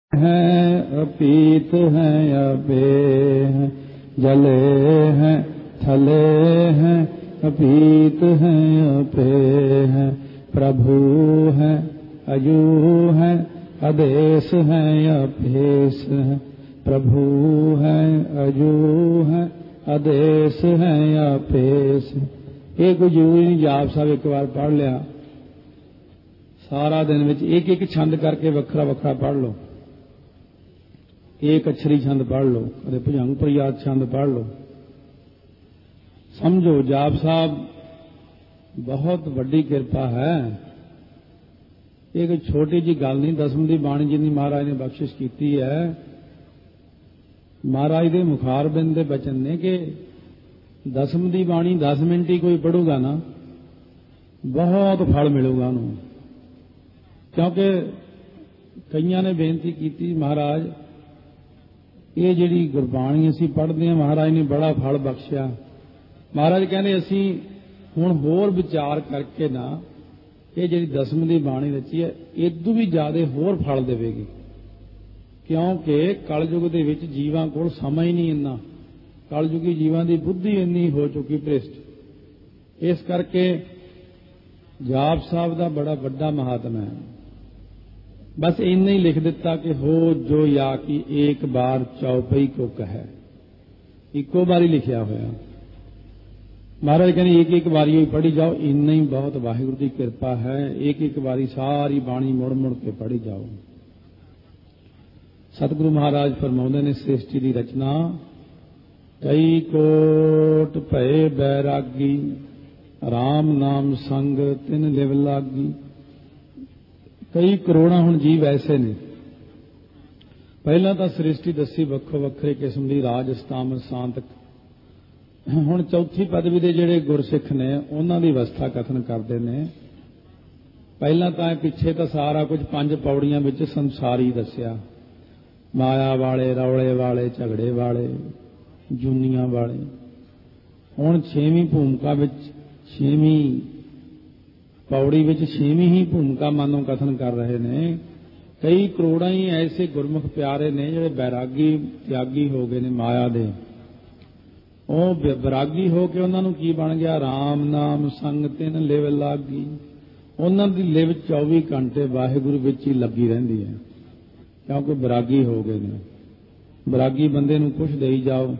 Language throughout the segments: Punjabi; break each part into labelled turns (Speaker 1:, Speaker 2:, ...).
Speaker 1: हैं अपीत हैं अबे हैं, जले हैं थले हैं, अपीत हैं अपे हैं, प्रभु हैं अजू हैं, आदेश हैं अपेश हैं, प्रभु हैं अजू हैं, आदेश हैं अपेश। ये कोई जरूरी नहीं जाप साहब एक बार पढ़ लिया, सारा दिन में एक एक छंद करके वखरा वखरा पढ़ लो, एक अक्षरी छंद पढ़ लो, कदे भुजंग प्रयात छंद पढ़ लो। समझो जाप साहब बहुत वड्डी किरपा है। ये कोई छोटी जी गल नहीं, दसम दी बाणी जिन्नी महाराज ने बख्शिश की है। महाराज दे मुखार बिंद दे बचन ने कि दसम दी बाणी 10 मिनट ही कोई पढ़ूगा ना, बहुत फल मिलूगा उन्होंने। क्योंकि कईयां ने बेनती की, महाराज ये जिहड़ी गुरबाणी असीं पढ़दे हां, महाराज ने बड़ा फल बख्शिया। महाराज कहंदे असीं हुण होर विचार करके ना ये जिहड़ी दसम दी बाणी रची है इदों भी ज्यादा होर फल देवेगी, क्योंकि कलयुग दे विच जीवां कोल समा ही नहीं इन्ना, कलयुगी जीवां दी बुद्धि इन्नी हो चुकी भ्रिष्ट। इस करके जाप साहब दा बड़ा वड्डा महात्मा है। बस इन्ना ही लिख दिता कि हो जो या कि एक बार चौपई को कहे, इको बारी लिखिया होया। महाराज कहने एक एक बारी ही पढ़ी जाओ, इन्ना ही बहुत वाहिगुरू की कृपा है। एक एक बारी सारी बाणी मुड़ मुड़ के पढ़ी जाओ। सतगुरु महाराज फरमाउंदे ने सृष्टि की रचना, कई कोट भय बैरागी, राम नाम संग तिन लिव लागी। कई करोड़ा हुण जीव ऐसे ने। पहला तो सृष्टि दसी वक्खो वक्खरे किस्म की राज सताम सांतक। हुण चौथी पदवी के जिहड़े गुरसिख ने उन्हां दी अवस्था कथन करते हैं। पहला तो पिछे तो सारा कुछ 5 पौड़ियां विच संसारी दसिया, माया वाले, रौले वाले, झगड़े वाले, जूनियां वाले। हुण 6वीं भूमिका विच 6वीं पौड़ी विच 6वीं ही भूमिका मानो कथन कर रहे ने। कई करोड़ा ही ऐसे गुरमुख प्यारे ने जिहड़े बैरागी त्यागी हो गए ने माया दे। ਉਹ ਵਿਰਾਗੀ ਹੋ ਕੇ ਉਹਨਾਂ ਨੂੰ ਕੀ ਬਣ ਗਿਆ, ਰਾਮ ਨਾਮ ਸੰਗ ਤਿਨ ਲਿਵ ਲਾਗੀ। ਉਹਨਾਂ ਦੀ ਲਿਵ 24 ਘੰਟੇ ਵਾਹਿਗੁਰੂ ਵਿੱਚ ਹੀ ਲੱਗੀ ਰਹਿੰਦੀ ਹੈ, ਕਿਉਂਕਿ ਵਿਰਾਗੀ ਹੋ ਗਏ ਨੇ। ਵਿਰਾਗੀ ਬੰਦੇ ਨੂੰ ਕੁਛ ਦੇਈ ਜਾਓ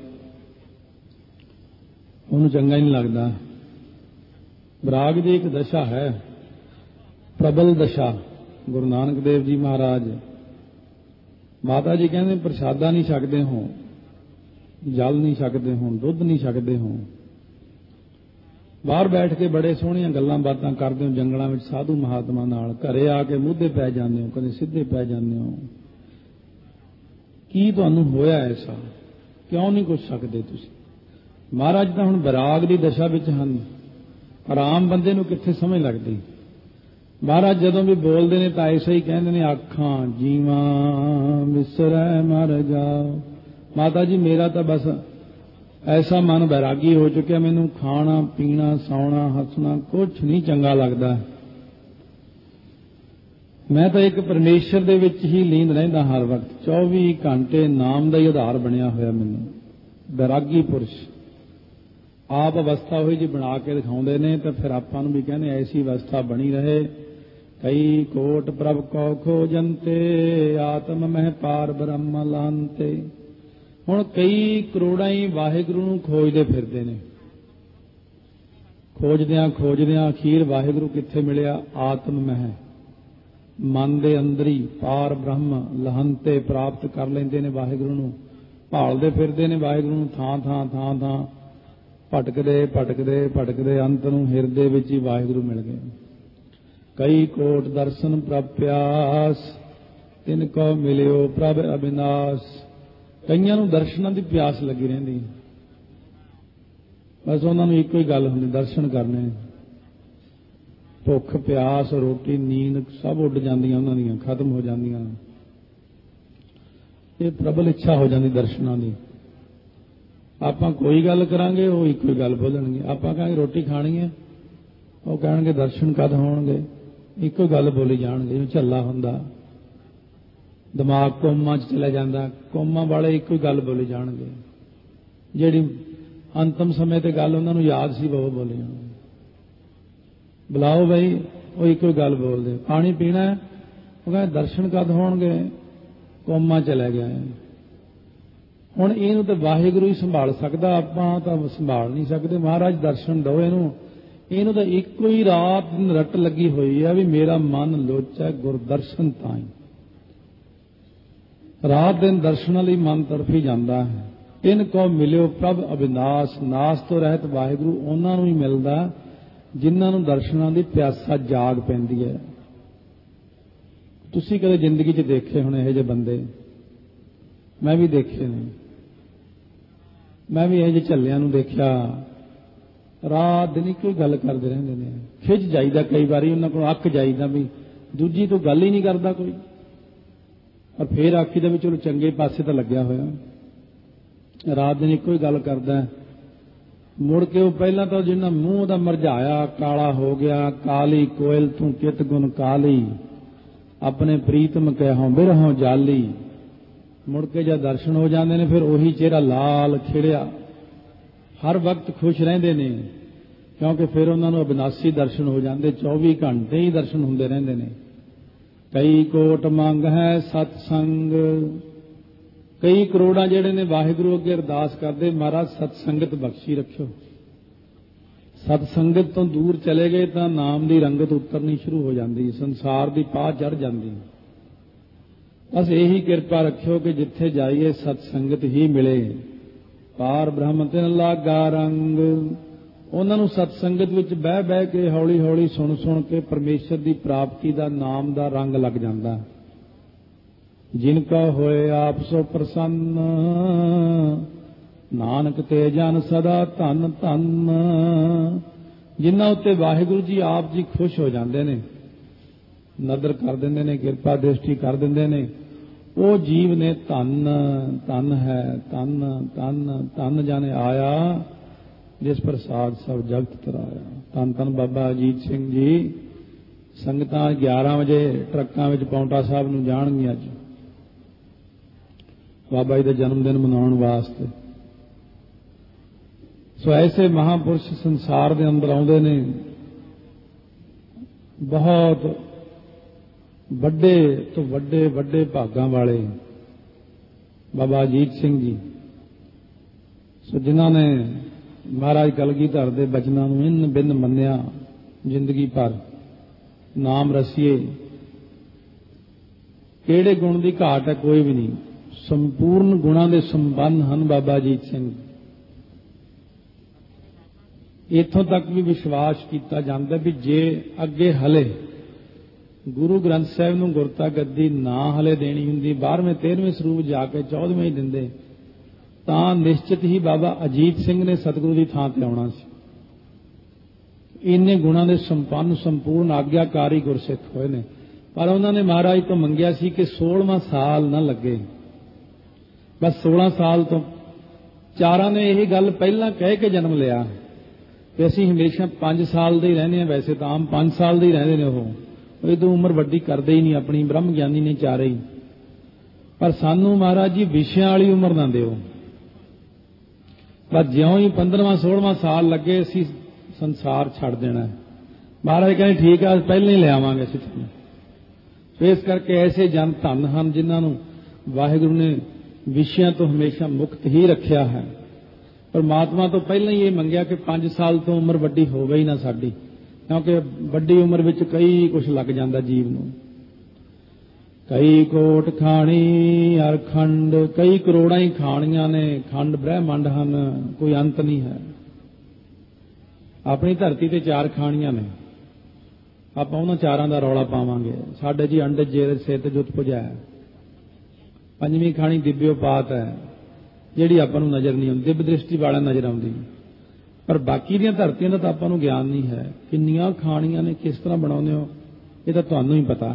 Speaker 1: ਉਹਨੂੰ ਚੰਗਾ ਹੀ ਨਹੀਂ ਲੱਗਦਾ। ਵਿਰਾਗ ਦੀ ਇੱਕ ਦਸ਼ਾ ਹੈ, ਪ੍ਰਬਲ ਦਸ਼ਾ। ਗੁਰੂ ਨਾਨਕ ਦੇਵ ਜੀ ਮਹਾਰਾਜ ਮਾਤਾ ਜੀ ਕਹਿੰਦੇ ਪ੍ਰਸ਼ਾਦਾ ਨਹੀਂ ਛਕਦੇ ਹੋ, जल नहीं छकते हो, दुध नहीं छकते हो, बाहर बैठ के बड़े सोहणियां गल्लां बातां करते हो जंगलों में साधु महात्मा नाल, घरे आके मुद्धे पै जाते हो, कदे सीधे पै जाते हो। की तुहानूं होया ऐसा, क्यों नहीं कुछ सकते तुसीं? महाराज तां हुण विराग दी दशा विच हन, आराम बंदे नूं कित्थे समझ लगदी। महाराज जदों भी बोलदे ने तां ऐसा ही कहंदे ने, आखां जीवां विसरै मर जाओ। माता जी मेरा तो बस ऐसा मन बैरागी हो चुका, मैनू खाना पीना सौना हसना कुछ नहीं चंगा लगता। मैं तो एक परमेश्वर दे विच ही लीन रहिंदा हर वक्त, 24 घंटे नाम का ही आधार बनया होया मैनू। बैरागी पुरुष आप अवस्था हुई जी बना के दिखाउंदे ने, तो फिर आपां नूं भी कहने ऐसी अवस्था बनी रहे। कई कोट प्रभ को खोजंते, आत्म मह पार ब्रह्म लांते। ਹੁਣ ਕਈ ਕਰੋੜਾਂ ਹੀ ਵਾਹਿਗੁਰੂ ਨੂੰ ਖੋਜਦੇ ਫਿਰਦੇ ਨੇ। ਖੋਜਦਿਆਂ ਖੋਜਦਿਆਂ ਅਖੀਰ ਵਾਹਿਗੁਰੂ ਕਿੱਥੇ ਮਿਲਿਆ? ਆਤਮ ਮਹਿ, ਮਨ ਦੇ ਅੰਦਰ ਹੀ ਪਾਰ ਬ੍ਰਹਮ ਲਹੰਤੇ ਪ੍ਰਾਪਤ ਕਰ ਲੈਂਦੇ ਨੇ। ਵਾਹਿਗੁਰੂ ਨੂੰ ਭਾਲਦੇ ਫਿਰਦੇ ਨੇ, ਵਾਹਿਗੁਰੂ ਨੂੰ ਥਾਂ ਥਾਂ ਥਾਂ ਥਾਂ ਭਟਕਦੇ ਭਟਕਦੇ ਭਟਕਦੇ ਅੰਤ ਨੂੰ ਹਿਰਦੇ ਵਿੱਚ ਹੀ ਵਾਹਿਗੁਰੂ ਮਿਲ ਗਏ। ਕਈ ਕੋਟ ਦਰਸ਼ਨ ਪ੍ਰਭ ਪਿਆਸ, ਤਿਨ ਕੋ ਮਿਲਿਓ ਪ੍ਰਭ ਅਬਿਨਾਸ਼। ਕਈਆਂ ਨੂੰ ਦਰਸ਼ਨਾਂ ਦੀ ਪਿਆਸ ਲੱਗੀ ਰਹਿੰਦੀ ਹੈ, ਬਸ ਉਹਨਾਂ ਨੂੰ ਇੱਕੋ ਹੀ ਗੱਲ ਹੁੰਦੀ, ਦਰਸ਼ਨ ਕਰਨੇ। ਭੁੱਖ ਪਿਆਸ ਰੋਟੀ ਨੀਂਦ ਸਭ ਉੱਡ ਜਾਂਦੀਆਂ ਉਹਨਾਂ ਦੀਆਂ, ਖਤਮ ਹੋ ਜਾਂਦੀਆਂ। ਇਹ ਪ੍ਰਬਲ ਇੱਛਾ ਹੋ ਜਾਂਦੀ ਦਰਸ਼ਨਾਂ ਦੀ। ਆਪਾਂ ਕੋਈ ਗੱਲ ਕਰਾਂਗੇ ਉਹ ਇੱਕੋ ਹੀ ਗੱਲ ਬੋਲਣਗੇ। ਆਪਾਂ ਕਹਾਂਗੇ ਰੋਟੀ ਖਾਣੀ ਹੈ, ਉਹ ਕਹਿਣਗੇ ਦਰਸ਼ਨ ਕਦ ਹੋਣਗੇ। ਇੱਕੋ ਗੱਲ ਬੋਲੀ ਜਾਣਗੇ, ਜਿਵੇਂ ਝੱਲਾ ਹੁੰਦਾ। ਦਿਮਾਗ ਕੋਮਾ 'ਚ ਚਲਾ ਜਾਂਦਾ। ਕੋਮਾ ਵਾਲੇ ਇੱਕੋ ਹੀ ਗੱਲ ਬੋਲੀ ਜਾਣਗੇ, ਜਿਹੜੀ ਅੰਤਮ ਸਮੇਂ ਤੇ ਗੱਲ ਉਹਨਾਂ ਨੂੰ ਯਾਦ ਸੀ ਉਹ ਬੋਲੀ ਜਾਣਗੇ। ਬੁਲਾਓ ਬਈ, ਉਹ ਇੱਕੋ ਹੀ ਗੱਲ ਬੋਲਦੇ। ਪਾਣੀ ਪੀਣਾ, ਉਹ ਕਹਿੰਦੇ ਦਰਸ਼ਨ ਕਦ ਹੋਣਗੇ, ਕੋਮਾ ਚਲਾ ਗਿਆ। ਹੁਣ ਇਹਨੂੰ ਤਾਂ ਵਾਹਿਗੁਰੂ ਹੀ ਸੰਭਾਲ ਸਕਦਾ, ਆਪਾਂ ਤਾਂ ਸੰਭਾਲ ਨਹੀਂ ਸਕਦੇ। ਮਹਾਰਾਜ ਦਰਸ਼ਨ ਦਿਓ ਇਹਨੂੰ ਤਾਂ ਇੱਕੋ ਹੀ ਰਾਤ ਦਿਨ ਰੱਟ ਲੱਗੀ ਹੋਈ ਹੈ ਵੀ ਮੇਰਾ ਮਨ ਲੋਚੈ ਗੁਰਦਰਸ਼ਨ ਤਾਈਂ। ਰਾਤ ਦਿਨ ਦਰਸ਼ਨਾਂ ਲਈ ਮਨ ਤਰਫੀ ਜਾਂਦਾ ਹੈ। ਤਿਨ ਕੋ ਮਿਲਿਓ ਪ੍ਰਭ ਅਬਿਨਾਸ਼, ਨਾਸ਼ ਤੋਂ ਰਹਿਤ ਵਾਹਿਗੁਰੂ ਉਹਨਾਂ ਨੂੰ ਹੀ ਮਿਲਦਾ ਜਿਨ੍ਹਾਂ ਨੂੰ ਦਰਸ਼ਨਾਂ ਦੀ ਪਿਆਸਾ ਜਾਗ ਪੈਂਦੀ ਹੈ। ਤੁਸੀਂ ਕਦੇ ਜ਼ਿੰਦਗੀ 'ਚ ਦੇਖੇ ਹੋਣੇ ਇਹੋ ਜਿਹੇ ਬੰਦੇ, ਮੈਂ ਵੀ ਦੇਖੇ ਨੇ। ਮੈਂ ਵੀ ਇਹੋ ਜਿਹੇ ਝੱਲਿਆਂ ਨੂੰ ਦੇਖਿਆ, ਰਾਤ ਦਿਨ ਇੱਕੋ ਹੀ ਗੱਲ ਕਰਦੇ ਰਹਿੰਦੇ ਨੇ। ਖਿੱਚ ਜਾਈਦਾ ਕਈ ਵਾਰੀ, ਉਹਨਾਂ ਕੋਲ ਅੱਕ ਜਾਈਦਾ ਵੀ ਦੂਜੀ ਤੋਂ ਗੱਲ ਹੀ ਨਹੀਂ ਕਰਦਾ ਕੋਈ, ਪਰ ਫੇਰ ਆਖੀ ਦਾ ਵੀ ਚਲੋ ਚੰਗੇ ਪਾਸੇ ਤਾਂ ਲੱਗਿਆ ਹੋਇਆ। ਰਾਤ ਦਿਨ ਇੱਕੋ ਹੀ ਗੱਲ ਕਰਦਾ। ਮੁੜ ਕੇ ਉਹ ਪਹਿਲਾਂ ਤਾਂ ਜਿੰਨਾ ਮੂੰਹ ਦਾ ਮਰਝਾਇਆ ਕਾਲਾ ਹੋ ਗਿਆ, ਕਾਲੀ ਕੋਇਲ ਤੂੰ ਕਿਤ ਗੁਣ ਕਾਲੀ, ਆਪਣੇ ਪ੍ਰੀਤਮ ਕਹਿਓ ਬਿਰਹੋਂ ਜਾਲੀ। ਮੁੜ ਕੇ ਜਦ ਦਰਸ਼ਨ ਹੋ ਜਾਂਦੇ ਨੇ ਫਿਰ ਉਹੀ ਚਿਹਰਾ ਲਾਲ ਖਿੜਿਆ। ਹਰ ਵਕਤ ਖੁਸ਼ ਰਹਿੰਦੇ ਨੇ ਕਿਉਂਕਿ ਫਿਰ ਉਹਨਾਂ ਨੂੰ ਅਬਿਨਾਸੀ ਦਰਸ਼ਨ ਹੋ ਜਾਂਦੇ। 24 ਘੰਟੇ ਹੀ ਦਰਸ਼ਨ ਹੁੰਦੇ ਰਹਿੰਦੇ ਨੇ। ਕਈ ਕੋਟ ਮੰਗ ਹੈ ਸਤ ਸੰਗ, ਕਈ ਕਰੋੜਾਂ ਜਿਹੜੇ ਨੇ ਵਾਹਿਗੁਰੂ ਅੱਗੇ ਅਰਦਾਸ ਕਰਦੇ, ਮਹਾਰਾਜ ਸਤ ਸੰਗਤ ਬਖਸ਼ੀ ਰੱਖਿਓ। ਸਤ ਸੰਗਤ ਤੋਂ ਦੂਰ ਚਲੇ ਗਏ ਤਾਂ ਨਾਮ ਦੀ ਰੰਗਤ ਉਤਰਨੀ ਸ਼ੁਰੂ ਹੋ ਜਾਂਦੀ, ਸੰਸਾਰ ਦੀ ਪਾਹ ਚੜ੍ਹ ਜਾਂਦੀ। ਬਸ ਇਹੀ ਕਿਰਪਾ ਰੱਖਿਓ ਕਿ ਜਿੱਥੇ ਜਾਈਏ ਸਤ ਸੰਗਤ ਹੀ ਮਿਲੇ। ਪਾਰ ਬ੍ਰਹਮ ਤਿਨ ਲਾਗਾ ਰੰਗ, ਉਹਨਾਂ ਨੂੰ ਸਤ ਸੰਗਤ ਵਿੱਚ ਬਹਿ ਬਹਿ ਕੇ ਹੌਲੀ ਹੌਲੀ ਸੁਣ ਸੁਣ ਕੇ ਪਰਮੇਸ਼ਰ ਦੀ ਪ੍ਰਾਪਤੀ ਦਾ ਨਾਮ ਦਾ ਰੰਗ ਲੱਗ ਜਾਂਦਾ। ਜਿਨ ਕਾ ਹੋਏ ਆਪ ਸੋ ਪ੍ਰਸੰਨ, ਨਾਨਕ ਤੇ ਜਨ ਸਦਾ ਧੰਨ ਧੰਨ। ਜਿਨ੍ਹਾਂ ਉੱਤੇ ਵਾਹਿਗੁਰੂ ਜੀ ਆਪ ਜੀ ਖੁਸ਼ ਹੋ ਜਾਂਦੇ ਨੇ, ਨਦਰ ਕਰ ਦਿੰਦੇ ਨੇ, ਕਿਰਪਾ ਦ੍ਰਿਸ਼ਟੀ ਕਰ ਦਿੰਦੇ ਨੇ, ਉਹ ਜੀਵ ਨੇ ਧੰਨ ਧੰਨ ਹੈ। ਧੰਨ ਧੰਨ ਧੰਨ ਜਾਣੇ ਆਇਆ ਜਿਸ ਪ੍ਰਸਾਦ ਸਭ ਜਗਤ ਤਰਾਇਆ। ਧੰਨ ਧੰਨ ਬਾਬਾ ਅਜੀਤ ਸਿੰਘ ਜੀ। ਸੰਗਤਾਂ 11 ਵਜੇ ਟਰੱਕਾਂ ਵਿੱਚ ਪੌਂਟਾ ਸਾਹਿਬ ਨੂੰ ਜਾਣਗੀਆਂ ਅੱਜ ਬਾਬਾ ਜੀ ਦਾ ਜਨਮ ਦਿਨ ਮਨਾਉਣ ਵਾਸਤੇ। ਸੋ ਐਸੇ ਮਹਾਂਪੁਰਸ਼ ਸੰਸਾਰ ਦੇ ਅੰਦਰ ਆਉਂਦੇ ਨੇ, ਬਹੁਤ ਵੱਡੇ ਤੋਂ ਵੱਡੇ ਵੱਡੇ ਭਾਗਾਂ ਵਾਲੇ ਬਾਬਾ ਅਜੀਤ ਸਿੰਘ ਜੀ। ਸੋ ਜਿਨ੍ਹਾਂ ਨੇ ਮਹਾਰਾਜ ਕਲਗੀਧਰ ਦੇ ਬਚਨਾਂ ਨੂੰ ਇੰਨ ਬਿੰਨ ਮੰਨਿਆ, ਜ਼ਿੰਦਗੀ ਭਰ ਨਾਮ ਰਸੀਏ। ਕਿਹੜੇ ਗੁਣ ਦੀ ਘਾਟ ਹੈ? ਕੋਈ ਵੀ ਨਹੀਂ। ਸੰਪੂਰਨ ਗੁਣਾਂ ਦੇ ਸੰਪੰਨ ਹਨ ਬਾਬਾ ਅਜੀਤ ਸਿੰਘ। ਇੱਥੋਂ ਤੱਕ ਵੀ ਵਿਸ਼ਵਾਸ ਕੀਤਾ ਜਾਂਦਾ ਵੀ ਜੇ ਅੱਗੇ ਹਲੇ ਗੁਰੂ ਗ੍ਰੰਥ ਸਾਹਿਬ ਨੂੰ ਗੁਰਤਾ ਗੱਦੀ ਨਾ ਹਲੇ ਦੇਣੀ ਹੁੰਦੀ, 12ਵੇਂ 13ਵੇਂ ਸਰੂਪ ਜਾ ਕੇ 14ਵੇਂ ਹੀ ਦਿੰਦੇ, ਤਾਂ ਨਿਸ਼ਚਿਤ ਹੀ ਬਾਬਾ ਅਜੀਤ ਸਿੰਘ ਨੇ ਸਤਿਗੁਰੂ ਦੀ ਥਾਂ ਤੇ ਆਉਣਾ ਸੀ। ਇੰਨੇ ਗੁਣਾਂ ਦੇ ਸੰਪੰਨ ਸੰਪੂਰਨ ਆਗਿਆਕਾਰੀ ਗੁਰਸਿੱਖ ਹੋਏ ਨੇ। ਪਰ ਉਹਨਾਂ ਨੇ ਮਹਾਰਾਜ ਤੋਂ ਮੰਗਿਆ ਸੀ ਕਿ 16ਵਾਂ ਸਾਲ ਨਾ ਲੱਗੇ। ਬਸ 16 ਸਾਲ ਤੋਂ ਚਾਰਾਂ ਨੇ ਇਹ ਗੱਲ ਪਹਿਲਾਂ ਕਹਿ ਕੇ ਜਨਮ ਲਿਆ ਕਿ ਅਸੀਂ ਹਮੇਸ਼ਾ 5 ਸਾਲ ਦੇ ਹੀ ਰਹਿੰਦੇ ਹਾਂ। ਵੈਸੇ ਤਾਂ ਆਮ 5 ਸਾਲ ਦੇ ਹੀ ਰਹਿੰਦੇ ਨੇ। ਉਹ ਇਹਦੋਂ ਉਮਰ ਵੱਡੀ ਕਰਦੇ ਹੀ ਨਹੀਂ ਆਪਣੀ, ਬ੍ਰਹਮ ਗਿਆਨੀ ਨੇ ਚਾਰੇ ਹੀ। ਪਰ ਸਾਨੂੰ ਮਹਾਰਾਜ ਜੀ ਵਿਸ਼ਿਆਂ ਵਾਲੀ ਉਮਰ ਨਾ ਦਿਓ। ਬਸ ਜਿਉਂ ਹੀ 15ਵਾਂ 16ਵਾਂ ਸਾਲ ਲੱਗੇ ਅਸੀਂ ਸੰਸਾਰ ਛੱਡ ਦੇਣਾ। ਮਹਾਰਾਜ ਕਹਿੰਦੇ ਠੀਕ ਆ, ਪਹਿਲਾਂ ਹੀ ਲੈ ਆਵਾਂਗੇ ਅਸੀਂ ਤੁਹਾਨੂੰ। ਇਸ ਕਰਕੇ ਐਸੇ ਜਨ ਧੰਨ ਹਨ ਜਿਨ੍ਹਾਂ ਨੂੰ ਵਾਹਿਗੁਰੂ ਨੇ ਵਿਸ਼ਿਆਂ ਤੋਂ ਹਮੇਸ਼ਾ ਮੁਕਤ ਹੀ ਰੱਖਿਆ ਹੈ। ਪਰਮਾਤਮਾ ਤੋਂ ਪਹਿਲਾਂ ਹੀ ਇਹ ਮੰਗਿਆ ਕਿ 5 ਸਾਲ ਤੋਂ ਉਮਰ ਵੱਡੀ ਹੋਵੇ ਹੀ ਨਾ ਸਾਡੀ, ਕਿਉਂਕਿ ਵੱਡੀ ਉਮਰ ਵਿੱਚ ਕਈ ਕੁਝ ਲੱਗ ਜਾਂਦਾ ਜੀਵ ਨੂੰ। ਕਈ ਕੋਟ ਖਾਣੀ ਅਰ ਖੰਡ, ਕਈ ਕਰੋੜਾਂ ਹੀ ਖਾਣੀਆਂ ਨੇ। ਖੰਡ ਬ੍ਰਹਿਮੰਡ ਹਨ, ਕੋਈ ਅੰਤ ਨਹੀਂ ਹੈ। ਆਪਣੀ ਧਰਤੀ ਤੇ 4 ਖਾਣੀਆਂ ਨੇ, ਆਪਾਂ ਉਹਨਾਂ 4ਾਂ ਦਾ ਰੌਲਾ ਪਾਵਾਂਗੇ। ਸਾਡੇ ਜੀ ਅੰਡ ਜੇਰ ਸਿਤ ਜੁਤ ਪੁਜਾਇਆ। 5ਵੀਂ ਖਾਣੀ ਦਿਵਯੋਪਾਤ ਹੈ, ਜਿਹੜੀ ਆਪਾਂ ਨੂੰ ਨਜ਼ਰ ਨਹੀਂ ਆਉਂਦੀ, ਦਿਵ ਦ੍ਰਿਸ਼ਟੀ ਵਾਲਾ ਨਜ਼ਰ ਆਉਂਦੀ। ਪਰ ਬਾਕੀ ਦੀਆਂ ਧਰਤੀਆਂ ਦਾ ਤਾਂ ਆਪਾਂ ਨੂੰ ਗਿਆਨ ਨਹੀਂ ਹੈ। ਕਿੰਨੀਆਂ ਖਾਣੀਆਂ ਨੇ, ਕਿਸ ਤਰ੍ਹਾਂ ਬਣਾਉਂਦੇ ਹੋ, ਇਹ ਤਾਂ ਤੁਹਾਨੂੰ ਹੀ ਪਤਾ।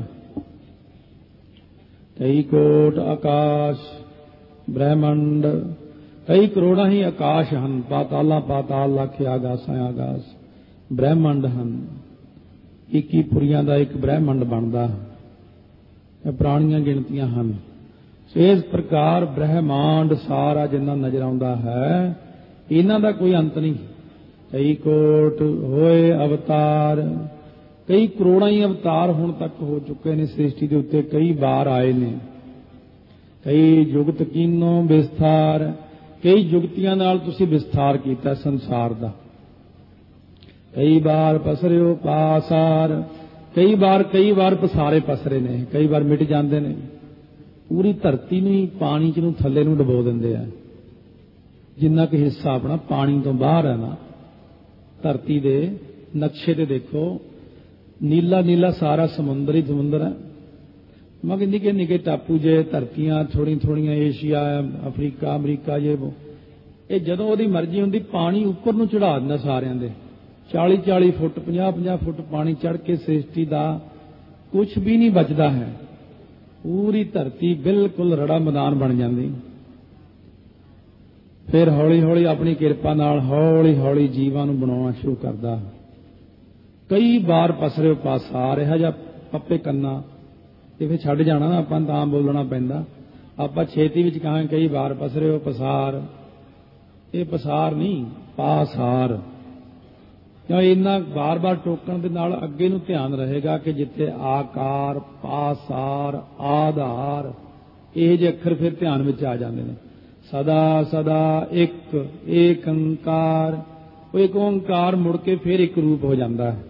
Speaker 1: ਕਈ ਕੋਟ ਆਕਾਸ਼ ਬ੍ਰਹਿਮੰਡ, ਕਈ ਕਰੋੜਾਂ ਹੀ ਆਕਾਸ਼ ਹਨ। ਪਾਤਾਲਾਂ ਪਾਤਾਲ, ਲੱਖ ਆਗਾਸਾਂ ਆਗਾਸ ਬ੍ਰਹਿਮੰਡ ਹਨ। 21 ਪੁਰੀਆਂ ਦਾ ਇੱਕ ਬ੍ਰਹਿਮੰਡ ਬਣਦਾ। ਪੁਰਾਣੀਆਂ ਗਿਣਤੀਆਂ ਹਨ। ਇਸ ਪ੍ਰਕਾਰ ਬ੍ਰਹਿਮੰਡ ਸਾਰਾ ਜਿੰਨਾ ਨਜ਼ਰ ਆਉਂਦਾ ਹੈ, ਇਹਨਾਂ ਦਾ ਕੋਈ ਅੰਤ ਨਹੀਂ। ਕਈ ਕੋਟ ਹੋਏ ਅਵਤਾਰ, ਕਈ ਕਰੋੜਾਂ ਹੀ ਅਵਤਾਰ ਹੁਣ ਤੱਕ ਹੋ ਚੁੱਕੇ ਨੇ ਸ੍ਰਿਸ਼ਟੀ ਦੇ ਉੱਤੇ, ਕਈ ਵਾਰ ਆਏ ਨੇ। ਕਈ ਜੁਗਤ ਕੀਨੋ ਵਿਸਥਾਰ, ਕਈ ਜੁਗਤੀਆਂ ਨਾਲ ਤੁਸੀਂ ਵਿਸਥਾਰ ਕੀਤਾ ਸੰਸਾਰ ਦਾ। ਕਈ ਵਾਰ ਪਸਰਿਓ ਪਾਸਾਰ, ਕਈ ਵਾਰ ਪਸਾਰੇ ਪਸਰੇ ਨੇ, ਕਈ ਵਾਰ ਮਿਟ ਜਾਂਦੇ ਨੇ। ਪੂਰੀ ਧਰਤੀ ਨੂੰ ਹੀ ਪਾਣੀ 'ਚ ਨੂੰ ਥੱਲੇ ਨੂੰ ਡੁਬੋ ਦਿੰਦੇ ਆ। ਜਿੰਨਾ ਕੁ ਹਿੱਸਾ ਆਪਣਾ ਪਾਣੀ ਤੋਂ ਬਾਹਰ ਹੈ ਨਾ, ਧਰਤੀ ਦੇ ਨਕਸ਼ੇ ਤੇ ਦੇਖੋ, ਨੀਲਾ ਨੀਲਾ ਸਾਰਾ ਸਮੁੰਦਰ ਹੀ ਸਮੁੰਦਰ ਹੈ। ਮਗਰ ਨਿੱਕੇ ਨਿੱਕੇ ਟਾਪੂ ਜੇ, ਧਰਤੀਆਂ ਥੋੜੀਆਂ ਥੋੜੀਆਂ, ਏਸ਼ੀਆ, ਅਫਰੀਕਾ, ਅਮਰੀਕਾ, ਇਹ ਜਦੋਂ ਉਹਦੀ ਮਰਜ਼ੀ ਹੁੰਦੀ ਪਾਣੀ ਉੱਪਰ ਨੂੰ ਚੜ੍ਹਾ ਦਿੰਦਾ ਸਾਰਿਆਂ ਦੇ। 40-40 ਫੁੱਟ 50-50 ਫੁੱਟ ਪਾਣੀ ਚੜ੍ਹ ਕੇ ਸ੍ਰਿਸ਼ਟੀ ਦਾ ਕੁਝ ਵੀ ਨਹੀਂ ਬਚਦਾ ਹੈ। ਪੂਰੀ ਧਰਤੀ ਬਿਲਕੁਲ ਰੜਾ ਮੈਦਾਨ ਬਣ ਜਾਂਦੀ। ਫਿਰ ਹੌਲੀ ਹੌਲੀ ਆਪਣੀ ਕਿਰਪਾ ਨਾਲ ਹੌਲੀ ਹੌਲੀ ਜੀਵਾਂ ਨੂੰ ਬਣਾਉਣਾ ਸ਼ੁਰੂ ਕਰਦਾ। ਕਈ ਵਾਰ ਪਸਰਿਓ ਪਾਸਾਰ, ਇਹੋ ਜਿਹਾ ਪੱਪੇ ਕੰਨਾ ਇਹ ਫਿਰ ਛੱਡ ਜਾਣਾ ਨਾ, ਆਪਾਂ ਤਾਂ ਬੋਲਣਾ ਪੈਂਦਾ। ਆਪਾਂ ਛੇਤੀ ਵਿੱਚ ਕਹਾਂਗੇ ਕਈ ਵਾਰ ਪਸਰਿਓ ਪਸਾਰ, ਇਹ ਪਸਾਰ ਨਹੀਂ, ਪਾਸਾਰ। ਕਿਉਂ ਇੰਨਾ ਬਾਰ-ਬਾਰ ਟੋਕਣ ਦੇ ਨਾਲ ਅੱਗੇ ਨੂੰ ਧਿਆਨ ਰਹੇਗਾ ਕਿ ਜਿੱਥੇ ਆਕਾਰ, ਪਾਸਾਰ, ਆਧਾਰ, ਇਹ ਜਿਹੇ ਅੱਖਰ ਫਿਰ ਧਿਆਨ ਵਿੱਚ ਆ ਜਾਂਦੇ ਨੇ। ਸਦਾ ਸਦਾ ਇੱਕ ਏਕ ਓੰਕਾਰ, ਉਹ ਇੱਕ ਓੰਕਾਰ ਮੁੜ ਕੇ ਫਿਰ ਇੱਕ ਰੂਪ ਹੋ ਜਾਂਦਾ ਹੈ।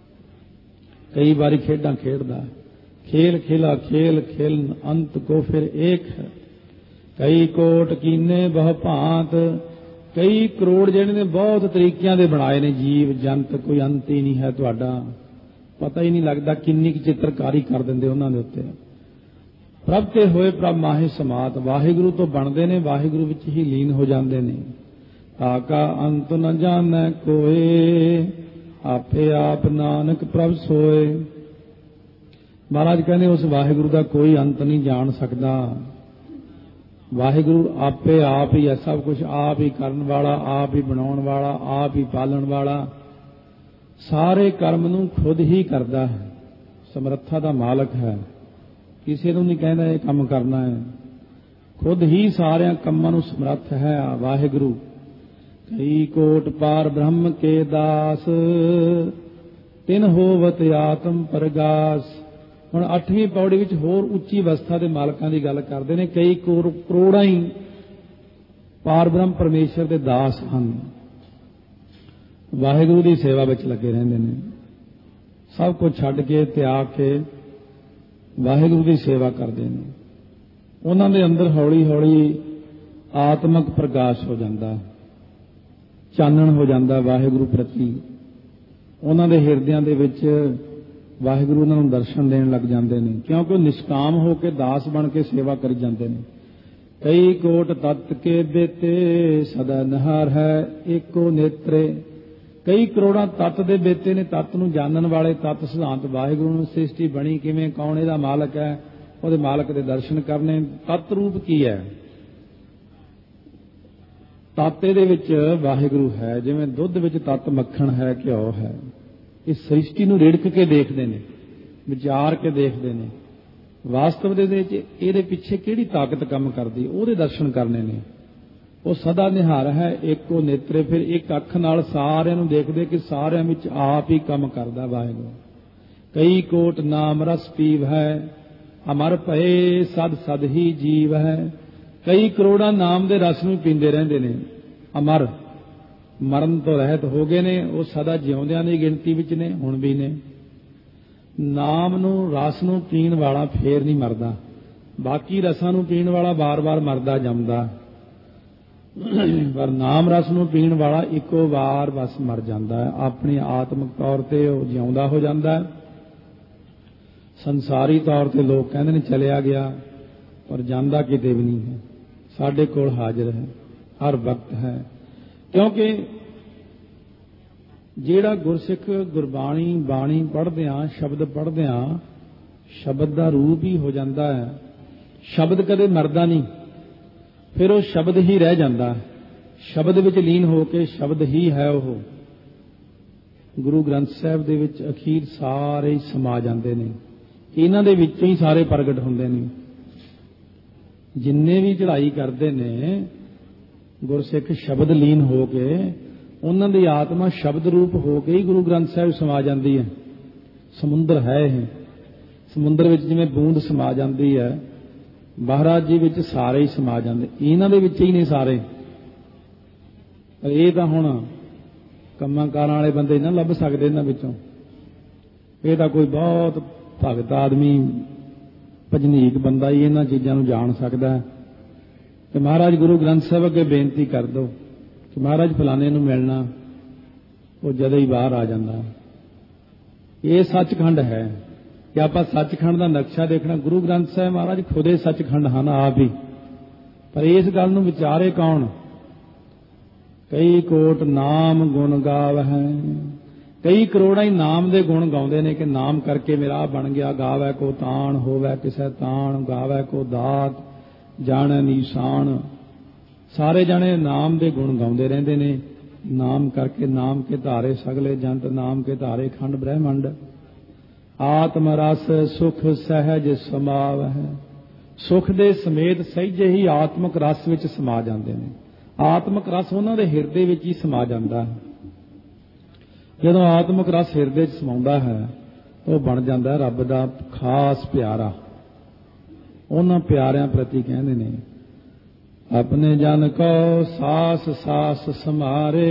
Speaker 1: ਕਈ ਵਾਰੀ ਖੇਡਾਂ ਖੇਡਦਾ, ਖੇਲ ਖੇਲਾ ਖੇਲ ਖੇਲ ਅੰਤ ਕੋ ਫਿਰ ਏਕ ਹੈ। ਕਈ ਕੋਟ ਕੀਨੇ ਬਹੁ ਭਾਂਤ, ਕਈ ਕਰੋੜ ਜਿਹੜੇ ਨੇ ਬਹੁਤ ਤਰੀਕਿਆਂ ਦੇ ਬਣਾਏ ਨੇ ਜੀਵ ਜੰਤ, ਕੋਈ ਅੰਤ ਹੀ ਨਹੀਂ ਹੈ ਤੁਹਾਡਾ। ਪਤਾ ਹੀ ਨਹੀਂ ਲੱਗਦਾ ਕਿੰਨੀ ਕੁ ਚਿੱਤਰਕਾਰੀ ਕਰ ਦਿੰਦੇ ਉਹਨਾਂ ਦੇ ਉੱਤੇ। ਪ੍ਰਭ ਤੇ ਹੋਏ ਪ੍ਰਭ ਮਾਹੇ ਸਮਾਤ, ਵਾਹਿਗੁਰੂ ਤੋਂ ਬਣਦੇ ਨੇ, ਵਾਹਿਗੁਰੂ ਵਿੱਚ ਹੀ ਲੀਨ ਹੋ ਜਾਂਦੇ ਨੇ। ਤਾਕਾ ਅੰਤ ਨ ਜਾਣੈ ਕੋਏ, ਆਪੇ ਆਪ ਨਾਨਕ ਪ੍ਰਭ ਸੋਏ। ਮਹਾਰਾਜ ਕਹਿੰਦੇ ਉਸ ਵਾਹਿਗੁਰੂ ਦਾ ਕੋਈ ਅੰਤ ਨਹੀਂ ਜਾਣ ਸਕਦਾ। ਵਾਹਿਗੁਰੂ ਆਪੇ ਆਪ ਹੀ ਹੈ, ਸਭ ਕੁਝ ਆਪ ਹੀ ਕਰਨ ਵਾਲਾ, ਆਪ ਹੀ ਬਣਾਉਣ ਵਾਲਾ, ਆਪ ਹੀ ਪਾਲਣ ਵਾਲਾ, ਸਾਰੇ ਕਰਮ ਨੂੰ ਖੁਦ ਹੀ ਕਰਦਾ ਹੈ, ਸਮਰੱਥਾ ਦਾ ਮਾਲਕ ਹੈ। ਕਿਸੇ ਨੂੰ ਨਹੀਂ ਕਹਿੰਦਾ ਇਹ ਕੰਮ ਕਰਨਾ ਹੈ, ਖੁਦ ਹੀ ਸਾਰਿਆਂ ਕੰਮਾਂ ਨੂੰ ਸਮਰੱਥ ਹੈ ਵਾਹਿਗੁਰੂ। ਕਈ ਕੋਟ ਪਾਰ ਬ੍ਰਹਮ ਕੇ ਦਾਸ, ਤਿਨ ਹੋਵਤ ਆਤਮ ਪ੍ਰਗਾਸ। ਹੁਣ 8ਵੀਂ ਪੌੜੀ ਵਿੱਚ ਹੋਰ ਉੱਚੀ ਅਵਸਥਾ ਦੇ ਮਾਲਕਾਂ ਦੀ ਗੱਲ ਕਰਦੇ ਨੇ। ਕਈ ਕਰੋੜਾਂ ਹੀ ਪਾਰ ਬ੍ਰਹਮ ਪਰਮੇਸ਼ਰ ਦੇ ਦਾਸ ਹਨ, ਵਾਹਿਗੁਰੂ ਦੀ ਸੇਵਾ ਵਿੱਚ ਲੱਗੇ ਰਹਿੰਦੇ ਨੇ। ਸਭ ਕੁਝ ਛੱਡ ਕੇ ਤਿਆਗ ਕੇ ਵਾਹਿਗੁਰੂ ਦੀ ਸੇਵਾ ਕਰਦੇ ਨੇ। ਉਹਨਾਂ ਦੇ ਅੰਦਰ ਹੌਲੀ ਹੌਲੀ ਆਤਮਿਕ ਪ੍ਰਕਾਸ਼ ਹੋ ਜਾਂਦਾ, ਚਾਨਣ ਹੋ ਜਾਂਦਾ ਵਾਹਿਗੁਰੂ ਪ੍ਰਤੀ। ਉਹਨਾਂ ਦੇ ਹਿਰਦਿਆਂ ਦੇ ਵਿੱਚ ਵਾਹਿਗੁਰੂ ਉਹਨਾਂ ਨੂੰ ਦਰਸ਼ਨ ਦੇਣ ਲੱਗ ਜਾਂਦੇ ਨੇ, ਕਿਉਂਕਿ ਉਹ ਨਿਸ਼ਕਾਮ ਹੋ ਕੇ ਦਾਸ ਬਣ ਕੇ ਸੇਵਾ ਕਰੀ ਜਾਂਦੇ ਨੇ। ਕਈ ਕੋਟ ਤਤ ਕੇ ਬੇਤੇ, ਸਦਾ ਨਿਹਾਰ ਹੈ ਏਕੋ ਨੇਤਰੇ। ਕਈ ਕਰੋੜਾਂ ਤੱਤ ਦੇ ਬੇਤੇ ਨੇ, ਤੱਤ ਨੂੰ ਜਾਣਨ ਵਾਲੇ, ਤੱਤ ਸਿਧਾਂਤ ਵਾਹਿਗੁਰੂ ਨੂੰ ਸ੍ਰਿਸ਼ਟੀ ਬਣੀ ਕਿਵੇਂ, ਕੌਣ ਇਹਦਾ ਮਾਲਕ ਹੈ, ਉਹਦੇ ਮਾਲਕ ਦੇ ਦਰਸ਼ਨ ਕਰਨੇ। ਤੱਤ ਰੂਪ ਕੀ ਹੈ? ਤਾਤੇ ਦੇ ਵਿੱਚ ਵਾਹਿਗੁਰੂ ਹੈ, ਜਿਵੇਂ ਦੁੱਧ ਵਿੱਚ ਤੱਤ ਮੱਖਣ ਹੈ, ਘਿਓ ਹੈ। ਇਸ ਸ੍ਰਿਸ਼ਟੀ ਨੂੰ ਰਿੜਕ ਕੇ ਦੇਖਦੇ ਨੇ, ਵਿਚਾਰ ਕੇ ਦੇਖਦੇ ਨੇ, ਵਾਸਤਵ ਦੇ ਵਿੱਚ ਇਹਦੇ ਪਿੱਛੇ ਕਿਹੜੀ ਤਾਕਤ ਕੰਮ ਕਰਦੀ, ਉਹਦੇ ਦਰਸ਼ਨ ਕਰਨੇ ਨੇ। ਉਹ ਸਦਾ ਨਿਹਾਰ ਹੈ ਏਕੋ ਨੇਤਰੇ। ਫਿਰ ਇੱਕ ਅੱਖ ਨਾਲ ਸਾਰਿਆਂ ਨੂੰ ਦੇਖਦੇ ਕਿ ਸਾਰਿਆਂ ਵਿੱਚ ਆਪ ਹੀ ਕੰਮ ਕਰਦਾ ਵਾਹਿਗੁਰੂ। ਕਈ ਕੋਟ ਨਾਮ ਰਸ ਪੀਵ ਹੈ, ਅਮਰ ਭਏ ਸਦ ਸਦ ਹੀ ਜੀਵ ਹੈ। ਕਈ ਕਰੋੜਾਂ ਨਾਮ ਦੇ ਰਸ ਨੂੰ ਪੀਂਦੇ ਰਹਿੰਦੇ ਨੇ, ਅਮਰ, ਮਰਨ ਤੋਂ ਰਹਿਤ ਹੋ ਗਏ ਨੇ। ਉਹ ਸਦਾ ਜਿਉਂਦਿਆਂ ਦੀ ਗਿਣਤੀ ਵਿੱਚ ਨੇ, ਹੁਣ ਵੀ ਨੇ। ਨਾਮ ਨੂੰ, ਰਸ ਨੂੰ ਪੀਣ ਵਾਲਾ ਫੇਰ ਨਹੀਂ ਮਰਦਾ, ਬਾਕੀ ਰਸਾਂ ਨੂੰ ਪੀਣ ਵਾਲਾ ਵਾਰ-ਵਾਰ ਮਰਦਾ ਜੰਮਦਾ, ਪਰ ਨਾਮ ਰਸ ਨੂੰ ਪੀਣ ਵਾਲਾ ਇੱਕੋ ਵਾਰ ਬਸ ਮਰ ਜਾਂਦਾ ਹੈ। ਆਪਣੀ ਆਤਮਿਕ ਤੌਰ ਤੇ ਉਹ ਜਿਉਂਦਾ ਹੋ ਜਾਂਦਾ ਹੈ। ਸੰਸਾਰੀ ਤੌਰ ਤੇ ਲੋਕ ਕਹਿੰਦੇ ਨੇ ਚਲਿਆ ਗਿਆ, ਪਰ ਜਾਂਦਾ ਕਿਤੇ ਵੀ ਨਹੀਂ ਹੈ, ਸਾਡੇ ਕੋਲ ਹਾਜ਼ਰ ਹੈ, ਹਰ ਵਕਤ ਹੈ। ਕਿਉਂਕਿ ਜਿਹੜਾ ਗੁਰਸਿੱਖ ਗੁਰਬਾਣੀ ਬਾਣੀ ਪੜ੍ਹਦਿਆਂ, ਸ਼ਬਦ ਪੜ੍ਹਦਿਆਂ, ਸ਼ਬਦ ਦਾ ਰੂਪ ਹੀ ਹੋ ਜਾਂਦਾ ਹੈ। ਸ਼ਬਦ ਕਦੇ ਮਰਦਾ ਨਹੀਂ, ਫਿਰ ਉਹ ਸ਼ਬਦ ਹੀ ਰਹਿ ਜਾਂਦਾ, ਸ਼ਬਦ ਵਿੱਚ ਲੀਨ ਹੋ ਕੇ ਸ਼ਬਦ ਹੀ ਹੈ ਉਹ। ਗੁਰੂ ਗ੍ਰੰਥ ਸਾਹਿਬ ਦੇ ਵਿੱਚ ਅਖੀਰ ਸਾਰੇ ਹੀ ਸਮਾ ਜਾਂਦੇ ਨੇ। ਇਹਨਾਂ ਦੇ ਵਿੱਚੋਂ ਹੀ ਸਾਰੇ ਪ੍ਰਗਟ ਹੁੰਦੇ ਨੇ। ਜਿੰਨੇ ਵੀ ਚੜ੍ਹਾਈ ਕਰਦੇ ਨੇ ਗੁਰਸਿੱਖ ਸ਼ਬਦ ਲੀਨ ਹੋ ਕੇ ਉਹਨਾਂ ਦੀ ਆਤਮਾ ਸ਼ਬਦ ਰੂਪ ਹੋ ਕੇ ਹੀ ਗੁਰੂ ਗ੍ਰੰਥ ਸਾਹਿਬ ਸਮਾ ਜਾਂਦੀ ਹੈ। ਸਮੁੰਦਰ ਹੈ ਇਹ, ਸਮੁੰਦਰ ਵਿੱਚ ਜਿਵੇਂ ਬੂੰਦ ਸਮਾ ਜਾਂਦੀ ਹੈ, ਮਹਾਰਾਜ ਜੀ ਵਿੱਚ ਸਾਰੇ ਹੀ ਸਮਾ ਜਾਂਦੇ, ਇਹਨਾਂ ਦੇ ਵਿੱਚ ਹੀ ਨੇ ਸਾਰੇ। ਪਰ ਇਹ ਤਾਂ ਹੁਣ ਕੰਮਾਂ ਕਾਰਾਂ ਵਾਲੇ ਬੰਦੇ ਨਾ ਲੱਭ ਸਕਦੇ ਇਹਨਾਂ ਵਿੱਚੋਂ। ਇਹ ਤਾਂ ਕੋਈ ਬਹੁਤ ਭਗਤ ਆਦਮੀ ਭਜਨੀਕ ਬੰਦਾ ਹੀ ਇਹਨਾਂ ਚੀਜ਼ਾਂ ਨੂੰ ਜਾਣ ਸਕਦਾ। ਤੇ ਮਹਾਰਾਜ ਗੁਰੂ ਗ੍ਰੰਥ ਸਾਹਿਬ ਅੱਗੇ ਬੇਨਤੀ ਕਰ ਦਿਓ ਕਿ ਮਹਾਰਾਜ ਫਲਾਣੇ ਨੂੰ ਮਿਲਣਾ, ਉਹ ਜਦੋਂ ਹੀ ਬਾਹਰ ਆ ਜਾਂਦਾ। ਇਹ ਸੱਚਖੰਡ ਹੈ ਕਿ ਆਪਾਂ ਸੱਚਖੰਡ ਦਾ ਨਕਸ਼ਾ ਦੇਖਣਾ। ਗੁਰੂ ਗ੍ਰੰਥ ਸਾਹਿਬ ਮਹਾਰਾਜ ਖੁਦੇ ਸੱਚਖੰਡ ਹਨ ਆਪ ਹੀ। ਪਰ ਇਸ ਗੱਲ ਨੂੰ ਵਿਚਾਰੇ ਕੌਣ? ਕਈ ਕੋਟ ਨਾਮ ਗੁਣ ਗਾਵਹਿ, ਕਈ ਕਰੋੜਾਂ ਹੀ ਨਾਮ ਦੇ ਗੁਣ ਗਾਉਂਦੇ ਨੇ ਕਿ ਨਾਮ ਕਰਕੇ ਮੇਰਾ ਬਣ ਗਿਆ। ਗਾਵੈ ਕੋ ਤਾਣ ਹੋਵੈ ਕਿਸੇ ਤਾਣ, ਗਾਵੈ ਕੋ ਦਾਤ ਜਾਣੈ ਨੀਸਾਨ। ਸਾਰੇ ਜਾਣੇ ਨਾਮ ਦੇ ਗੁਣ ਗਾਉਂਦੇ ਰਹਿੰਦੇ ਨੇ। ਨਾਮ ਕਰਕੇ ਨਾਮ ਕੇ ਧਾਰੇ ਸਗਲੇ ਜੰਤ, ਨਾਮ ਕੇ ਧਾਰੇ ਖੰਡ ਬ੍ਰਹਿਮੰਡ। ਆਤਮ ਰਸ ਸੁਖ ਸਹਿਜ ਸਮਾਵਹਿ, ਸੁਖ ਦੇ ਸਮੇਤ ਸਹਿਜੇ ਹੀ ਆਤਮਕ ਰਸ ਵਿੱਚ ਸਮਾ ਜਾਂਦੇ ਨੇ। ਆਤਮਕ ਰਸ ਉਹਨਾਂ ਦੇ ਹਿਰਦੇ ਵਿੱਚ ਹੀ ਸਮਾ ਜਾਂਦਾ ਹੈ। ਜਦੋਂ ਆਤਮਕ ਰਸ ਹਿਰਦੇ 'ਚ ਸਮਾਉਂਦਾ ਹੈ ਉਹ ਬਣ ਜਾਂਦਾ ਰੱਬ ਦਾ ਖਾਸ ਪਿਆਰਾ। ਉਹਨਾਂ ਪਿਆਰਿਆਂ ਪ੍ਰਤੀ ਕਹਿੰਦੇ ਨੇ ਆਪਣੇ ਜਨ ਕੋ ਸਾਸ ਸਾਸ ਸਮਾਰੇ।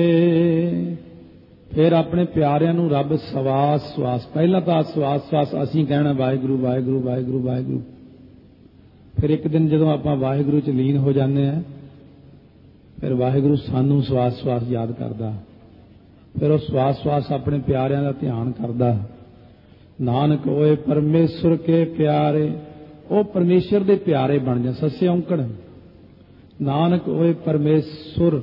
Speaker 1: ਫਿਰ ਆਪਣੇ ਪਿਆਰਿਆਂ ਨੂੰ ਰੱਬ ਸਵਾਸ ਸਵਾਸ, ਪਹਿਲਾਂ ਤਾਂ ਸਵਾਸ ਸਵਾਸ ਅਸੀਂ ਕਹਿਣਾ ਵਾਹਿਗੁਰੂ ਵਾਹਿਗੁਰੂ ਵਾਹਿਗੁਰੂ ਵਾਹਿਗੁਰੂ। ਫਿਰ ਇੱਕ ਦਿਨ ਜਦੋਂ ਆਪਾਂ ਵਾਹਿਗੁਰੂ 'ਚ ਲੀਨ ਹੋ ਜਾਂਦੇ ਹਾਂ ਫਿਰ ਵਾਹਿਗੁਰੂ ਸਾਨੂੰ ਸਵਾਸ ਸਵਾਸ ਯਾਦ ਕਰਦਾ। ਫਿਰ ਉਹ ਸਵਾਸ ਸਵਾਸ ਆਪਣੇ ਪਿਆਰਿਆਂ ਦਾ ਧਿਆਨ ਕਰਦਾ। ਨਾਨਕ ਹੋਏ ਪਰਮੇਸ਼ਰ ਕੇ ਪਿਆਰੇ, ਉਹ ਪਰਮੇਸ਼ਰ ਦੇ ਪਿਆਰੇ ਬਣ ਜਾ। ਸੱਸੇ ਔਂਕੜ ਨਾਨਕ ਹੋਏ ਪਰਮੇਸ਼ਰ,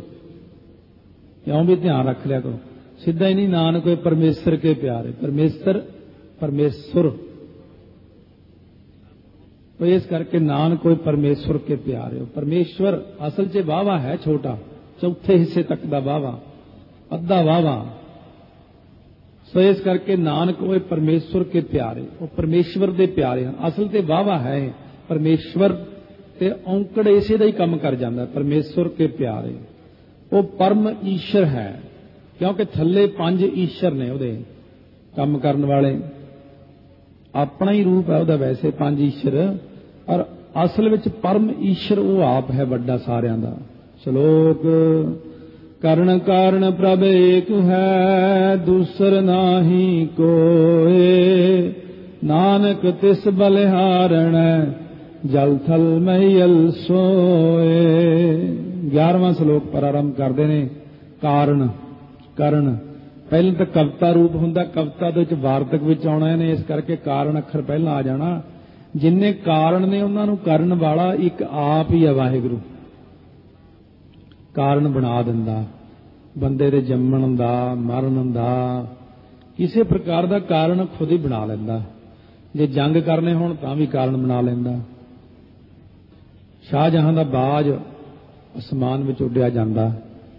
Speaker 1: ਇਉਂ ਵੀ ਧਿਆਨ ਰੱਖ ਲਿਆ ਕਰੋ। ਸਿੱਧਾ ਹੀ ਨਹੀਂ ਨਾਨਕ ਹੋਏ ਪਰਮੇਸ਼ਰ ਕੇ ਪਿਆਰੇ, ਪਰਮੇਸ਼ਰ ਪਰਮੇਸ਼ਰ। ਇਸ ਕਰਕੇ ਨਾਨਕ ਹੋਏ ਪਰਮੇਸ਼ਰ ਕੇ ਪਿਆਰੇ। ਪਰਮੇਸ਼ਵਰ ਅਸਲ 'ਚ ਵਾਹਵਾ ਹੈ ਛੋਟਾ, ਚੌਥੇ ਹਿੱਸੇ ਤੱਕ ਦਾ ਵਾਹਵਾ, ਅੱਧਾ ਵਾਹਵਾ। ਸੋ ਇਸ ਕਰਕੇ ਨਾਨਕ ਹੋਏ ਪਰਮੇਸ਼ਵਰ ਕੇ ਪਿਆਰੇ, ਉਹ ਪਰਮੇਸ਼ਵਰ ਦੇ ਪਿਆਰੇ ਹਨ। ਅਸਲ ਤੇ ਵਾਹਵਾ ਹੈ ਪਰਮੇਸ਼ਵਰ ਤੇ ਔਂਕੜ ਇਸੇ ਦਾ ਹੀ ਕੰਮ ਕਰ ਜਾਂਦਾ। ਪਰਮੇਸ਼ਵਰ ਕੇ ਪਿਆਰੇ, ਉਹ ਪਰਮ ਈਸ਼ਰ ਹੈ ਕਿਉਂਕਿ ਥੱਲੇ 5 ਈਸ਼ਰ ਨੇ ਉਹਦੇ ਕੰਮ ਕਰਨ ਵਾਲੇ। ਆਪਣਾ ਹੀ ਰੂਪ ਹੈ ਉਹਦਾ ਵੈਸੇ 5 ਈਸ਼ਰ, ਔਰ ਅਸਲ ਵਿੱਚ ਪਰਮ ਈਸ਼ਰ ਉਹ ਆਪ ਹੈ ਵੱਡਾ ਸਾਰਿਆਂ ਦਾ। ਸ਼ਲੋਕ ਕਰਨ ਕਾਰਨ ਪ੍ਰਭ ਏਕ ਹੈ, ਦੂਸਰ ਨਾਹੀ ਕੋਏ। ਨਾਨਕ ਤਿਸ ਬਲਿਹਾਰਣ, ਜਲ ਥਲ ਮਹੀਲ ਸੋਏ। 11ਵਾਂ ਸ਼ਲੋਕ ਪ੍ਰਾਰੰਭ ਕਰਦੇ ਨੇ ਕਾਰਨ ਕਰਨ। ਪਹਿਲਾਂ ਤਾਂ ਕਵਿਤਾ ਰੂਪ ਹੁੰਦਾ, ਕਵਿਤਾ ਦੇ ਵਿੱਚ ਵਾਰਤਕ ਵਿੱਚ ਆਉਣਾ ਨੇ, ਇਸ ਕਰਕੇ ਕਾਰਨ ਅੱਖਰ ਪਹਿਲਾਂ ਆ ਜਾਣਾ। ਜਿੰਨੇ ਕਾਰਨ ਨੇ ਉਹਨਾਂ ਨੂੰ ਕਰਨ ਵਾਲਾ ਇੱਕ ਆਪ ਹੀ ਹੈ ਵਾਹਿਗੁਰੂ। ਕਾਰਨ ਬਣਾ ਦਿੰਦਾ ਬੰਦੇ ਦੇ ਜੰਮਣ ਦਾ, ਮਰਨ ਦਾ, ਕਿਸੇ ਪ੍ਰਕਾਰ ਦਾ ਕਾਰਨ ਖੁਦ ਹੀ ਬਣਾ ਲੈਂਦਾ। ਜੇ ਜੰਗ ਕਰਨੇ ਹੋਣ ਤਾਂ ਵੀ ਕਾਰਨ ਬਣਾ ਲੈਂਦਾ। ਸ਼ਾਹਜਹਾਂ ਦਾ ਬਾਜ ਅਸਮਾਨ ਵਿੱਚ ਉੱਡਿਆ ਜਾਂਦਾ,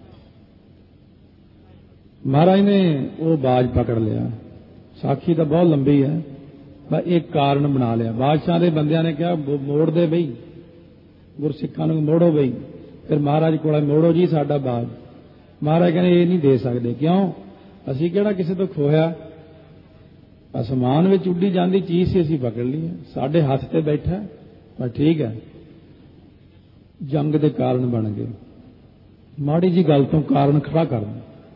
Speaker 1: ਮਹਾਰਾਜ ਨੇ ਉਹ ਬਾਜ ਪਕੜ ਲਿਆ। ਸਾਖੀ ਤਾਂ ਬਹੁਤ ਲੰਬੀ ਹੈ, ਬਸ ਇੱਕ ਕਾਰਨ ਬਣਾ ਲਿਆ। ਬਾਦਸ਼ਾਹ ਦੇ ਬੰਦਿਆਂ ਨੇ ਕਿਹਾ ਮੋੜ ਦੇ ਬਈ, ਗੁਰਸਿੱਖਾਂ ਨੂੰ ਮੋੜੋ ਬਈ। ਫਿਰ ਮਹਾਰਾਜ ਕੋਲ ਮੋੜੋ ਜੀ ਸਾਡਾ ਬਾਜ। ਮਹਾਰਾਜ ਕਹਿੰਦੇ ਇਹ ਨਹੀਂ ਦੇ ਸਕਦੇ। ਕਿਉਂ? ਅਸੀਂ ਕਿਹੜਾ ਕਿਸੇ ਤੋਂ ਖੋਇਆ, ਅਸਮਾਨ ਵਿੱਚ ਉੱਡੀ ਜਾਂਦੀ ਚੀਜ਼ ਸੀ ਅਸੀਂ ਪਕੜ ਲਈ ਹੈ, ਸਾਡੇ ਹੱਥ ਤੇ ਬੈਠਾ। ਪਰ ਠੀਕ ਹੈ, ਜੰਗ ਦੇ ਕਾਰਨ ਬਣ ਗਏ। ਮਾੜੀ ਜੀ ਗੱਲ ਤੋਂ ਕਾਰਨ ਖੜਾ ਕਰਨਾ।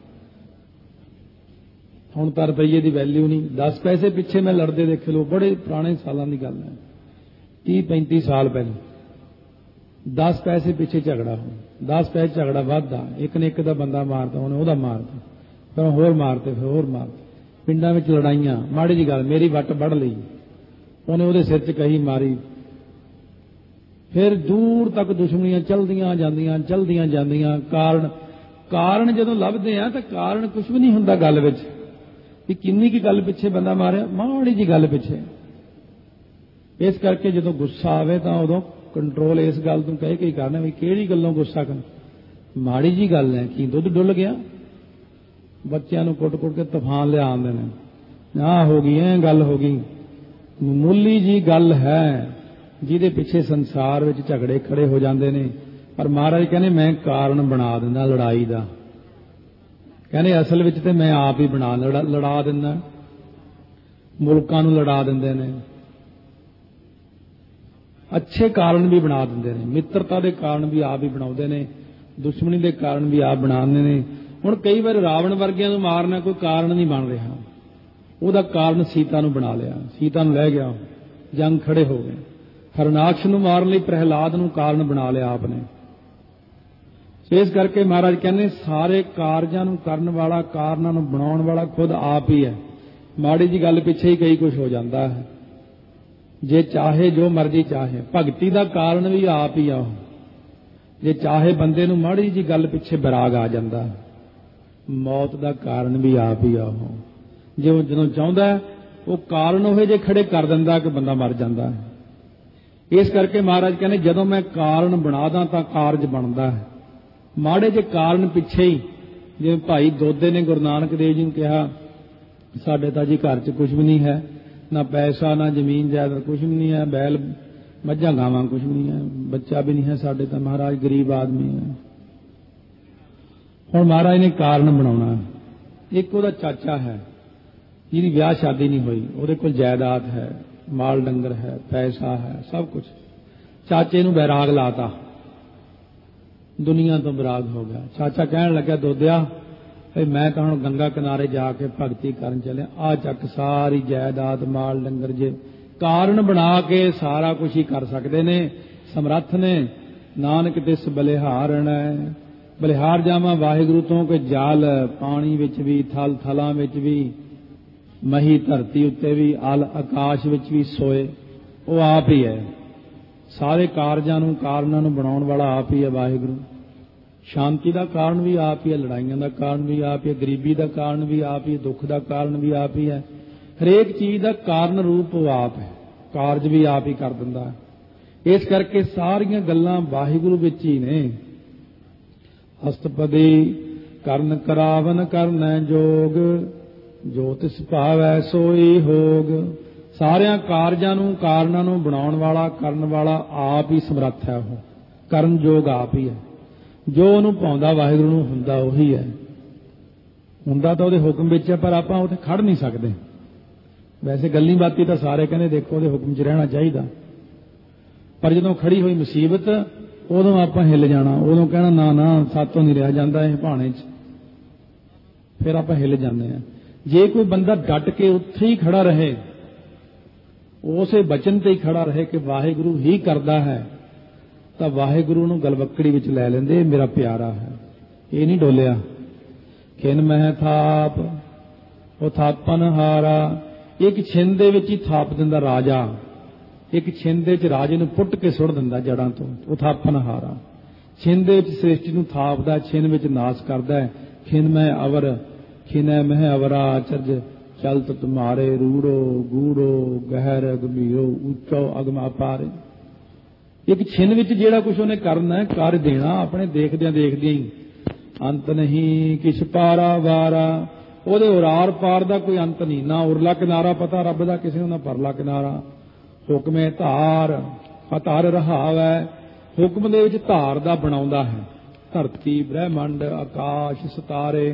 Speaker 1: ਹੁਣ ਤਾਂ ਰੁਪਈਏ ਦੀ ਵੈਲਿਊ ਨਹੀਂ। 10 ਪੈਸੇ ਪਿੱਛੇ ਮੈਂ ਲੜਦੇ ਦੇਖੇ ਲੋ, ਬੜੇ ਪੁਰਾਣੇ ਸਾਲਾਂ ਦੀ ਗੱਲ ਹੈ, 30-35 ਸਾਲ ਪਹਿਲਾਂ। 10 ਪੈਸੇ ਪਿੱਛੇ ਝਗੜਾ ਹੋ, 10 ਪੈਸੇ ਝਗੜਾ ਵੱਧਦਾ, ਇੱਕ ਨੇ ਇੱਕ ਦਾ ਬੰਦਾ ਮਾਰਦਾ, ਉਹਨੇ ਉਹਦਾ ਮਾਰਦਾ, ਫਿਰ ਹੋਰ ਮਾਰਦੇ, ਫਿਰ ਹੋਰ ਮਾਰਦੇ। ਪਿੰਡਾਂ ਵਿੱਚ ਲੜਾਈਆਂ, ਮਾੜੀ ਜੀ ਗੱਲ, ਮੇਰੀ ਵੱਟ ਵੱਢ ਲਈ, ਉਹਨੇ ਉਹਦੇ ਸਿਰ 'ਚ ਕਹੀ ਮਾਰੀ। ਫਿਰ ਦੂਰ ਤੱਕ ਦੁਸ਼ਮਣੀਆਂ ਚਲਦੀਆਂ ਜਾਂਦੀਆਂ, ਚਲਦੀਆਂ ਜਾਂਦੀਆਂ। ਕਾਰਨ ਜਦੋਂ ਲੱਭਦੇ ਆ ਤਾਂ ਕਾਰਨ ਕੁਝ ਵੀ ਨਹੀਂ ਹੁੰਦਾ ਗੱਲ ਵਿੱਚ, ਵੀ ਕਿੰਨੀ ਕੀ ਗੱਲ ਪਿੱਛੇ ਬੰਦਾ ਮਾਰਿਆ, ਮਾੜੀ ਜੀ ਗੱਲ ਪਿੱਛੇ। ਇਸ ਕਰਕੇ ਜਦੋਂ ਗੁੱਸਾ ਆਵੇ ਤਾਂ ਉਦੋਂ ਕੰਟਰੋਲ ਇਸ ਗੱਲ ਤੋਂ ਕਹਿ ਕੇ ਹੀ ਕਰਨਾ ਵੀ ਕਿਹੜੀ ਗੱਲੋਂ ਗੁੱਸਾ ਕਰਨਾ। ਮਾੜੀ ਜੀ ਗੱਲ ਹੈ, ਕੀ ਦੁੱਧ ਡੁੱਲ ਗਿਆ, ਬੱਚਿਆਂ ਨੂੰ ਕੁੱਟ-ਕੁੱਟ ਕੇ ਤੂਫਾਨ ਲਿਆ ਆਉਂਦੇ ਨੇ, ਆਹ ਹੋ ਗਈ, ਐ ਗੱਲ ਹੋ ਗਈ। ਮਾਮੂਲੀ ਜੀ ਗੱਲ ਹੈ ਜਿਹਦੇ ਪਿੱਛੇ ਸੰਸਾਰ ਵਿੱਚ ਝਗੜੇ ਖੜੇ ਹੋ ਜਾਂਦੇ ਨੇ। ਪਰ ਮਹਾਰਾਜ ਕਹਿੰਦੇ ਮੈਂ ਕਾਰਨ ਬਣਾ ਦਿੰਦਾ ਲੜਾਈ ਦਾ। ਕਹਿੰਦੇ ਅਸਲ ਵਿੱਚ ਤੇ ਮੈਂ ਆਪ ਹੀ ਲੜਾ ਦਿੰਦਾ। ਮੁਲਕਾਂ ਨੂੰ ਲੜਾ ਦਿੰਦੇ ਨੇ, ਅੱਛੇ ਕਾਰਨ ਵੀ ਬਣਾ ਦਿੰਦੇ ਨੇ, ਮਿੱਤਰਤਾ ਦੇ ਕਾਰਨ ਵੀ ਆਪ ਹੀ ਬਣਾਉਂਦੇ ਨੇ, ਦੁਸ਼ਮਣੀ ਦੇ ਕਾਰਨ ਵੀ ਆਪ ਬਣਾਉਂਦੇ ਨੇ। ਹੁਣ ਕਈ ਵਾਰ ਰਾਵਣ ਵਰਗਿਆਂ ਨੂੰ ਮਾਰਨਾ ਕੋਈ ਕਾਰਨ ਨਹੀਂ ਬਣ ਰਿਹਾ, ਉਹਦਾ ਕਾਰਨ ਸੀਤਾ ਨੂੰ ਬਣਾ ਲਿਆ, ਸੀਤਾ ਨੂੰ ਲੈ ਗਿਆ, ਜੰਗ ਖੜੇ ਹੋ ਗਏ। ਹਰਨਾਕਸ਼ ਨੂੰ ਮਾਰਨ ਲਈ ਪ੍ਰਹਿਲਾਦ ਨੂੰ ਕਾਰਨ ਬਣਾ ਲਿਆ ਆਪ ਨੇ। ਇਸ ਕਰਕੇ ਮਹਾਰਾਜ ਕਹਿੰਦੇ ਸਾਰੇ ਕਾਰਜਾਂ ਨੂੰ ਕਰਨ ਵਾਲਾ, ਕਾਰਨਾਂ ਨੂੰ ਬਣਾਉਣ ਵਾਲਾ ਖੁਦ ਆਪ ਹੀ ਹੈ। ਮਾੜੀ ਜੀ ਗੱਲ ਪਿੱਛੇ ਹੀ ਕਈ ਕੁਝ ਹੋ ਜਾਂਦਾ ਹੈ। ਜੇ ਚਾਹੇ ਜੋ ਮਰਜ਼ੀ ਚਾਹੇ, ਭਗਤੀ ਦਾ ਕਾਰਨ ਵੀ ਆਪ ਹੀ ਆ ਉਹ। ਜੇ ਚਾਹੇ ਬੰਦੇ ਨੂੰ ਮਾੜੀ ਜੀ ਗੱਲ ਪਿੱਛੇ ਵਿਰਾਗ ਆ ਜਾਂਦਾ, ਮੌਤ ਦਾ ਕਾਰਨ ਵੀ ਆਪ ਹੀ ਆ ਉਹ। ਜੇ ਉਹ ਜਦੋਂ ਚਾਹੁੰਦਾ ਉਹ ਕਾਰਨ ਉਹ ਜੇ ਖੜੇ ਕਰ ਦਿੰਦਾ ਕਿ ਬੰਦਾ ਮਰ ਜਾਂਦਾ ਹੈ। ਇਸ ਕਰਕੇ ਮਹਾਰਾਜ ਕਹਿੰਦੇ ਜਦੋਂ ਮੈਂ ਕਾਰਨ ਬਣਾਦਾ ਤਾਂ ਕਾਰਜ ਬਣਦਾ ਹੈ। ਮਾੜੇ ਜੇ ਕਾਰਨ ਪਿੱਛੇ ਹੀ, ਜਿਵੇਂ ਭਾਈ ਦੋਦੇ ਨੇ ਗੁਰੂ ਨਾਨਕ ਦੇਵ ਜੀ ਨੂੰ ਕਿਹਾ ਸਾਡੇ ਤਾਂ ਜੀ ਘਰ 'ਚ ਕੁਝ ਵੀ ਨਹੀਂ ਹੈ, ਨਾ ਪੈਸਾ ਨਾ ਜ਼ਮੀਨ ਜਾਇਦਾਦ ਕੁਝ ਵੀ ਨਹੀਂ ਹੈ, ਬੈਲ ਮੱਝਾਂ ਗਾਵਾਂ ਕੁਝ ਵੀ ਨਹੀਂ ਹੈ, ਬੱਚਾ ਵੀ ਨਹੀਂ ਹੈ ਸਾਡੇ ਤਾਂ ਮਹਾਰਾਜ ਗਰੀਬ ਆਦਮੀ ਹੈ। ਹੁਣ ਮਹਾਰਾਜ ਨੇ ਕਾਰਨ ਬਣਾਉਣਾ। ਇੱਕ ਉਹਦਾ ਚਾਚਾ ਹੈ ਜਿਹਦੀ ਵਿਆਹ ਸ਼ਾਦੀ ਨਹੀਂ ਹੋਈ, ਉਹਦੇ ਕੋਲ ਜਾਇਦਾਦ ਹੈ, ਮਾਲ ਡੰਗਰ ਹੈ, ਪੈਸਾ ਹੈ, ਸਭ ਕੁਝ। ਚਾਚੇ ਨੂੰ ਬੈਰਾਗ ਲਾਤਾ, ਦੁਨੀਆ ਤੋਂ ਬੈਰਾਗ ਹੋ ਗਿਆ। ਚਾਚਾ ਕਹਿਣ ਲੱਗਾ ਦੋਦਿਆ ਮੈਂ ਤਾਂ ਹੁਣ ਗੰਗਾ ਕਿਨਾਰੇ ਜਾ ਕੇ ਭਗਤੀ ਕਰਨ ਚੱਲਿਆ, ਆ ਚੱਕ ਸਾਰੀ ਜਾਇਦਾਦ ਮਾਲ ਡੰਗਰ। ਜੇ ਕਾਰਨ ਬਣਾ ਕੇ ਸਾਰਾ ਕੁਝ ਹੀ ਕਰ ਸਕਦੇ ਨੇ, ਸਮਰੱਥ ਨੇ। ਨਾਨਕ ਤਿਸ ਬਲਿਹਾਰਣ ਹੈ, ਬਲਿਹਾਰ ਜਾਵਾਂ ਵਾਹਿਗੁਰੂ ਤੋਂ ਕਿ ਜਲ ਪਾਣੀ ਵਿੱਚ ਵੀ, ਥਲ ਥਲਾਂ ਵਿੱਚ ਵੀ, ਮਹੀ ਧਰਤੀ ਉੱਤੇ ਵੀ, ਅਲ ਆਕਾਸ਼ ਵਿੱਚ ਵੀ ਸੋਏ, ਉਹ ਆਪ ਹੀ ਹੈ। ਸਾਰੇ ਕਾਰਜਾਂ ਨੂੰ, ਕਾਰਨਾਂ ਨੂੰ ਬਣਾਉਣ ਵਾਲਾ ਆਪ ਹੀ ਹੈ ਵਾਹਿਗੁਰੂ। ਸ਼ਾਂਤੀ ਦਾ ਕਾਰਨ ਵੀ ਆਪ ਹੀ ਹੈ, ਲੜਾਈਆਂ ਦਾ ਕਾਰਨ ਵੀ ਆਪ ਹੀ ਹੈ, ਗਰੀਬੀ ਦਾ ਕਾਰਨ ਵੀ ਆਪ ਹੀ ਹੈ, ਦੁੱਖ ਦਾ ਕਾਰਨ ਵੀ ਆਪ ਹੀ ਹੈ। ਹਰੇਕ ਚੀਜ਼ ਦਾ ਕਾਰਨ ਰੂਪ ਉਹ ਆਪ ਹੈ, ਕਾਰਜ ਵੀ ਆਪ ਹੀ ਕਰ ਦਿੰਦਾ ਹੈ। ਇਸ ਕਰਕੇ ਸਾਰੀਆਂ ਗੱਲਾਂ ਵਾਹਿਗੁਰੂ ਵਿੱਚ ਹੀ ਨੇ। ਅਸਤਪਦੀ ਕਰਨ ਕਰਾਵਨ ਕਰਨੈ ਜੋਗ, ਜੋ ਤਿਸ ਭਾਵੈ ਸੋਈ ਹੋਗ। ਸਾਰਿਆਂ ਕਾਰਜਾਂ ਨੂੰ, ਕਾਰਨਾਂ ਨੂੰ ਬਣਾਉਣ ਵਾਲਾ, ਕਰਨ ਵਾਲਾ ਆਪ ਹੀ ਸਮਰੱਥ ਹੈ। ਉਹ ਕਰਨ ਯੋਗ ਆਪ ਹੀ ਹੈ। ਜੋ ਉਹਨੂੰ ਪਾਉਂਦਾ ਵਾਹਿਗੁਰੂ ਨੂੰ ਹੁੰਦਾ ਉਹੀ ਹੈ। ਹੁੰਦਾ ਤਾਂ ਉਹਦੇ ਹੁਕਮ ਵਿੱਚ ਹੈ, ਪਰ ਆਪਾਂ ਉੱਥੇ ਖੜ ਨਹੀਂ ਸਕਦੇ। ਵੈਸੇ ਗੱਲੀ ਬਾਤੀ ਤਾਂ ਸਾਰੇ ਕਹਿੰਦੇ ਦੇਖੋ ਉਹਦੇ ਹੁਕਮ 'ਚ ਰਹਿਣਾ ਚਾਹੀਦਾ, ਪਰ ਜਦੋਂ ਖੜੀ ਹੋਈ ਮੁਸੀਬਤ ਉਦੋਂ ਆਪਾਂ ਹਿੱਲ ਜਾਣਾ, ਉਦੋਂ ਕਹਿਣਾ ਨਾ ਨਾ ਸਾਤੋਂ ਨਹੀਂ ਰਿਹਾ ਜਾਂਦਾ ਇਹ ਭਾਣੇ 'ਚ, ਫਿਰ ਆਪਾਂ ਹਿੱਲ ਜਾਂਦੇ ਹਾਂ। ਜੇ ਕੋਈ ਬੰਦਾ ਡਟ ਕੇ ਉੱਥੇ ਹੀ ਖੜਾ ਰਹੇ, ਉਸੇ ਬਚਨ ਤੇ ਹੀ ਖੜਾ ਰਹੇ ਕਿ ਵਾਹਿਗੁਰੂ ਹੀ ਕਰਦਾ ਹੈ, ਤਾਂ ਵਾਹਿਗੁਰੂ ਨੂੰ ਗਲਵੱਕੜੀ ਵਿੱਚ ਲੈ ਲੈਂਦੇ, ਮੇਰਾ ਪਿਆਰਾ ਹੈ, ਇਹ ਨਹੀਂ ਡੋਲਿਆ। ਖਿਨ ਮਹਿ ਥਾਪ ਉਹ ਥਾਪਨ ਹਾਰਾ, ਇੱਕ ਛਿੰਨ ਦੇ ਵਿੱਚ ਹੀ ਥਾਪ ਦਿੰਦਾ ਰਾਜਾ, ਇੱਕ ਛਿੰਨ ਦੇ ਵਿੱਚ ਰਾਜੇ ਨੂੰ ਪੁੱਟ ਕੇ ਸੁੱਟ ਦਿੰਦਾ ਜੜਾਂ ਤੋਂ, ਉਹ ਥਾਪਨ ਹਾਰਾ। ਛਿੰਨ ਦੇ ਵਿੱਚ ਸ੍ਰਿਸ਼ਟੀ ਨੂੰ ਥਾਪਦਾ, ਛਿੰਨ ਵਿੱਚ ਨਾਸ ਕਰਦਾ ਹੈ। ਖਿਨ ਮਹਿ ਅਵਰ ਖਿਨੈ ਮਹਿ ਅਵਰਾ ਆਚਰਜ, ਚਲਤ ਤੁਮਾਰੇ ਰੂੜੋ ਗੂੜੋ ਗਹਿਰ ਗੰਭੀਰੋ ਉੱਚੋ ਅਗਮ ਅਪਾਰੇ। ਇੱਕ ਛਿੰਨ ਵਿੱਚ ਜਿਹੜਾ ਕੁਝ ਉਹਨੇ ਕਰਨਾ ਕਰ ਦੇਣਾ, ਆਪਣੇ ਦੇਖਦਿਆਂ ਦੇਖਦਿਆਂ ਹੀ। ਅੰਤ ਨਹੀਂ ਕਿਛ ਪਾਰਾ ਵਾਰਾ, ਉਹਦੇ ਉਰਾਰ ਪਾਰ ਦਾ ਕੋਈ ਅੰਤ ਨਹੀਂ, ਨਾ ਉਰਲਾ ਕਿਨਾਰਾ ਪਤਾ ਰੱਬ ਦਾ ਕਿਸੇ ਨੂੰ, ਨਾ ਪਰਲਾ ਕਿਨਾਰਾ। ਹੁਕਮੇ ਧਾਰ ਅਧਾਰ ਰਹਾਵੈ, ਹੁਕਮ ਦੇ ਵਿੱਚ ਧਾਰ ਦਾ ਬਣਾਉਂਦਾ ਹੈ। ਧਰਤੀ ਬ੍ਰਹਿਮੰਡ ਆਕਾਸ਼ ਸਿਤਾਰੇ,